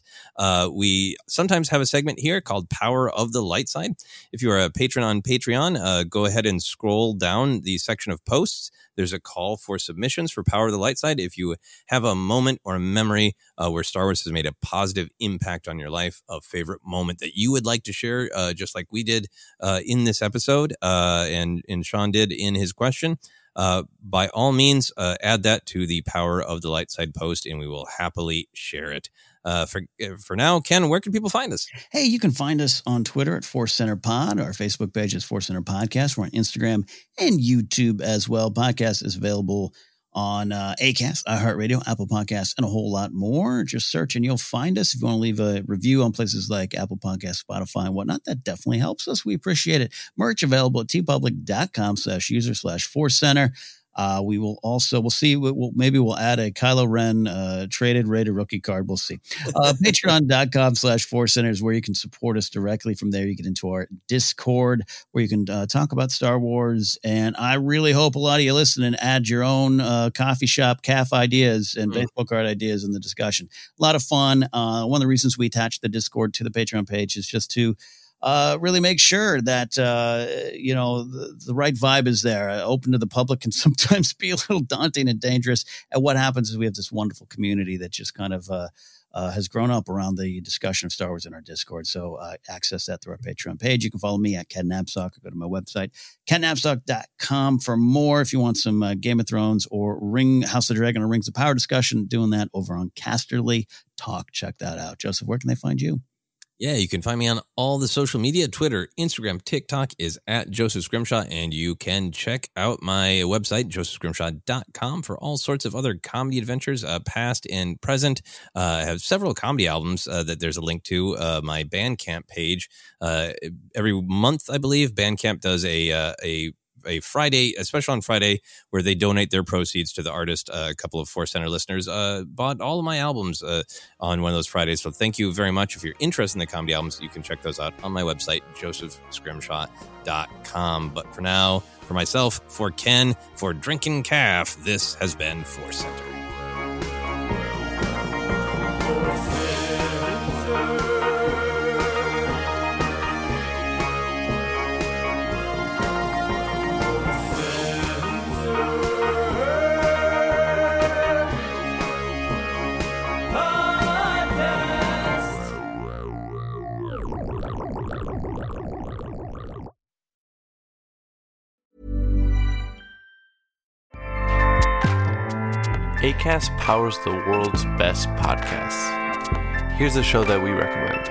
We sometimes have a segment here called Power of the Light Side. If you are a patron on Patreon, go ahead and scroll down the section of posts. There's a call for submissions for Power of the Light Side. If you have a moment or a memory where Star Wars has made a positive impact on your life, a favorite moment that you would like to share, just like we did in this episode and Sean did in his question, by all means, add that to the Power of the Light Side post, and we will happily share it. For now, Ken, where can people find us? Hey, you can find us on Twitter at Force Center Pod. Our Facebook page is Force Center Podcast. We're on Instagram and YouTube as well. Podcast is available on Acast, iHeartRadio, Apple Podcasts, and a whole lot more. Just search and you'll find us. If you want to leave a review on places like Apple Podcasts, Spotify, and whatnot, that definitely helps us. We appreciate it. Merch available at tpublic.com/user/Force Center. We will also, maybe we'll add a Kylo Ren traded rated rookie card. We'll see. Patreon.com/Force Center is where you can support us directly. From there, you get into our Discord where you can talk about Star Wars. And I really hope a lot of you listen and add your own coffee shop calf ideas and baseball card ideas in the discussion. A lot of fun. One of the reasons we attached the Discord to the Patreon page is just to really make sure that, the right vibe is there. Open to the public can sometimes be a little daunting and dangerous. And what happens is we have this wonderful community that just kind of has grown up around the discussion of Star Wars in our Discord. So access that through our Patreon page. You can follow me at Ken Napzok or go to my website, kennapzok.com for more. If you want some Game of Thrones or House of the Dragon or Rings of Power discussion, doing that over on Casterly Talk. Check that out. Joseph, where can they find you? Yeah, you can find me on all the social media, Twitter, Instagram, TikTok is at Joseph Scrimshaw, and you can check out my website, josephscrimshaw.com, for all sorts of other comedy adventures, past and present. I have several comedy albums that there's a link to, my Bandcamp page. Every month, I believe, Bandcamp does a Friday, a special on Friday, where they donate their proceeds to the artist. A couple of Force Center listeners bought all of my albums on one of those Fridays. So thank you very much. If you're interested in the comedy albums, you can check those out on my website, josephscrimshaw.com. But for now, for myself, for Ken, for Drinking Calf, this has been Force Center. Acast powers the world's best podcasts. Here's a show that we recommend.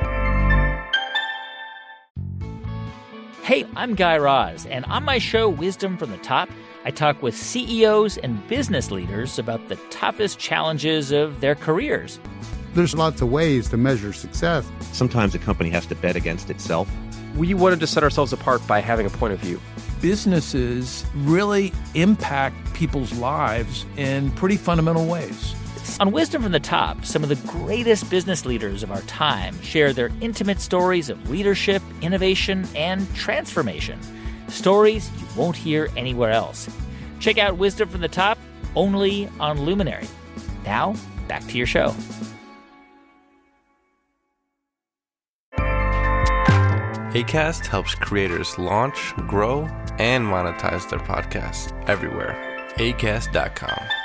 Hey, I'm Guy Raz, and on my show, Wisdom from the Top, I talk with CEOs and business leaders about the toughest challenges of their careers. There's lots of ways to measure success. Sometimes a company has to bet against itself. We wanted to set ourselves apart by having a point of view. Businesses really impact people's lives in pretty fundamental ways. On Wisdom from the Top, some of the greatest business leaders of our time share their intimate stories of leadership, innovation, and transformation. Stories you won't hear anywhere else. Check out Wisdom from the Top only on Luminary. Now, back to your show. Acast helps creators launch, grow, and monetize their podcasts everywhere. Acast.com.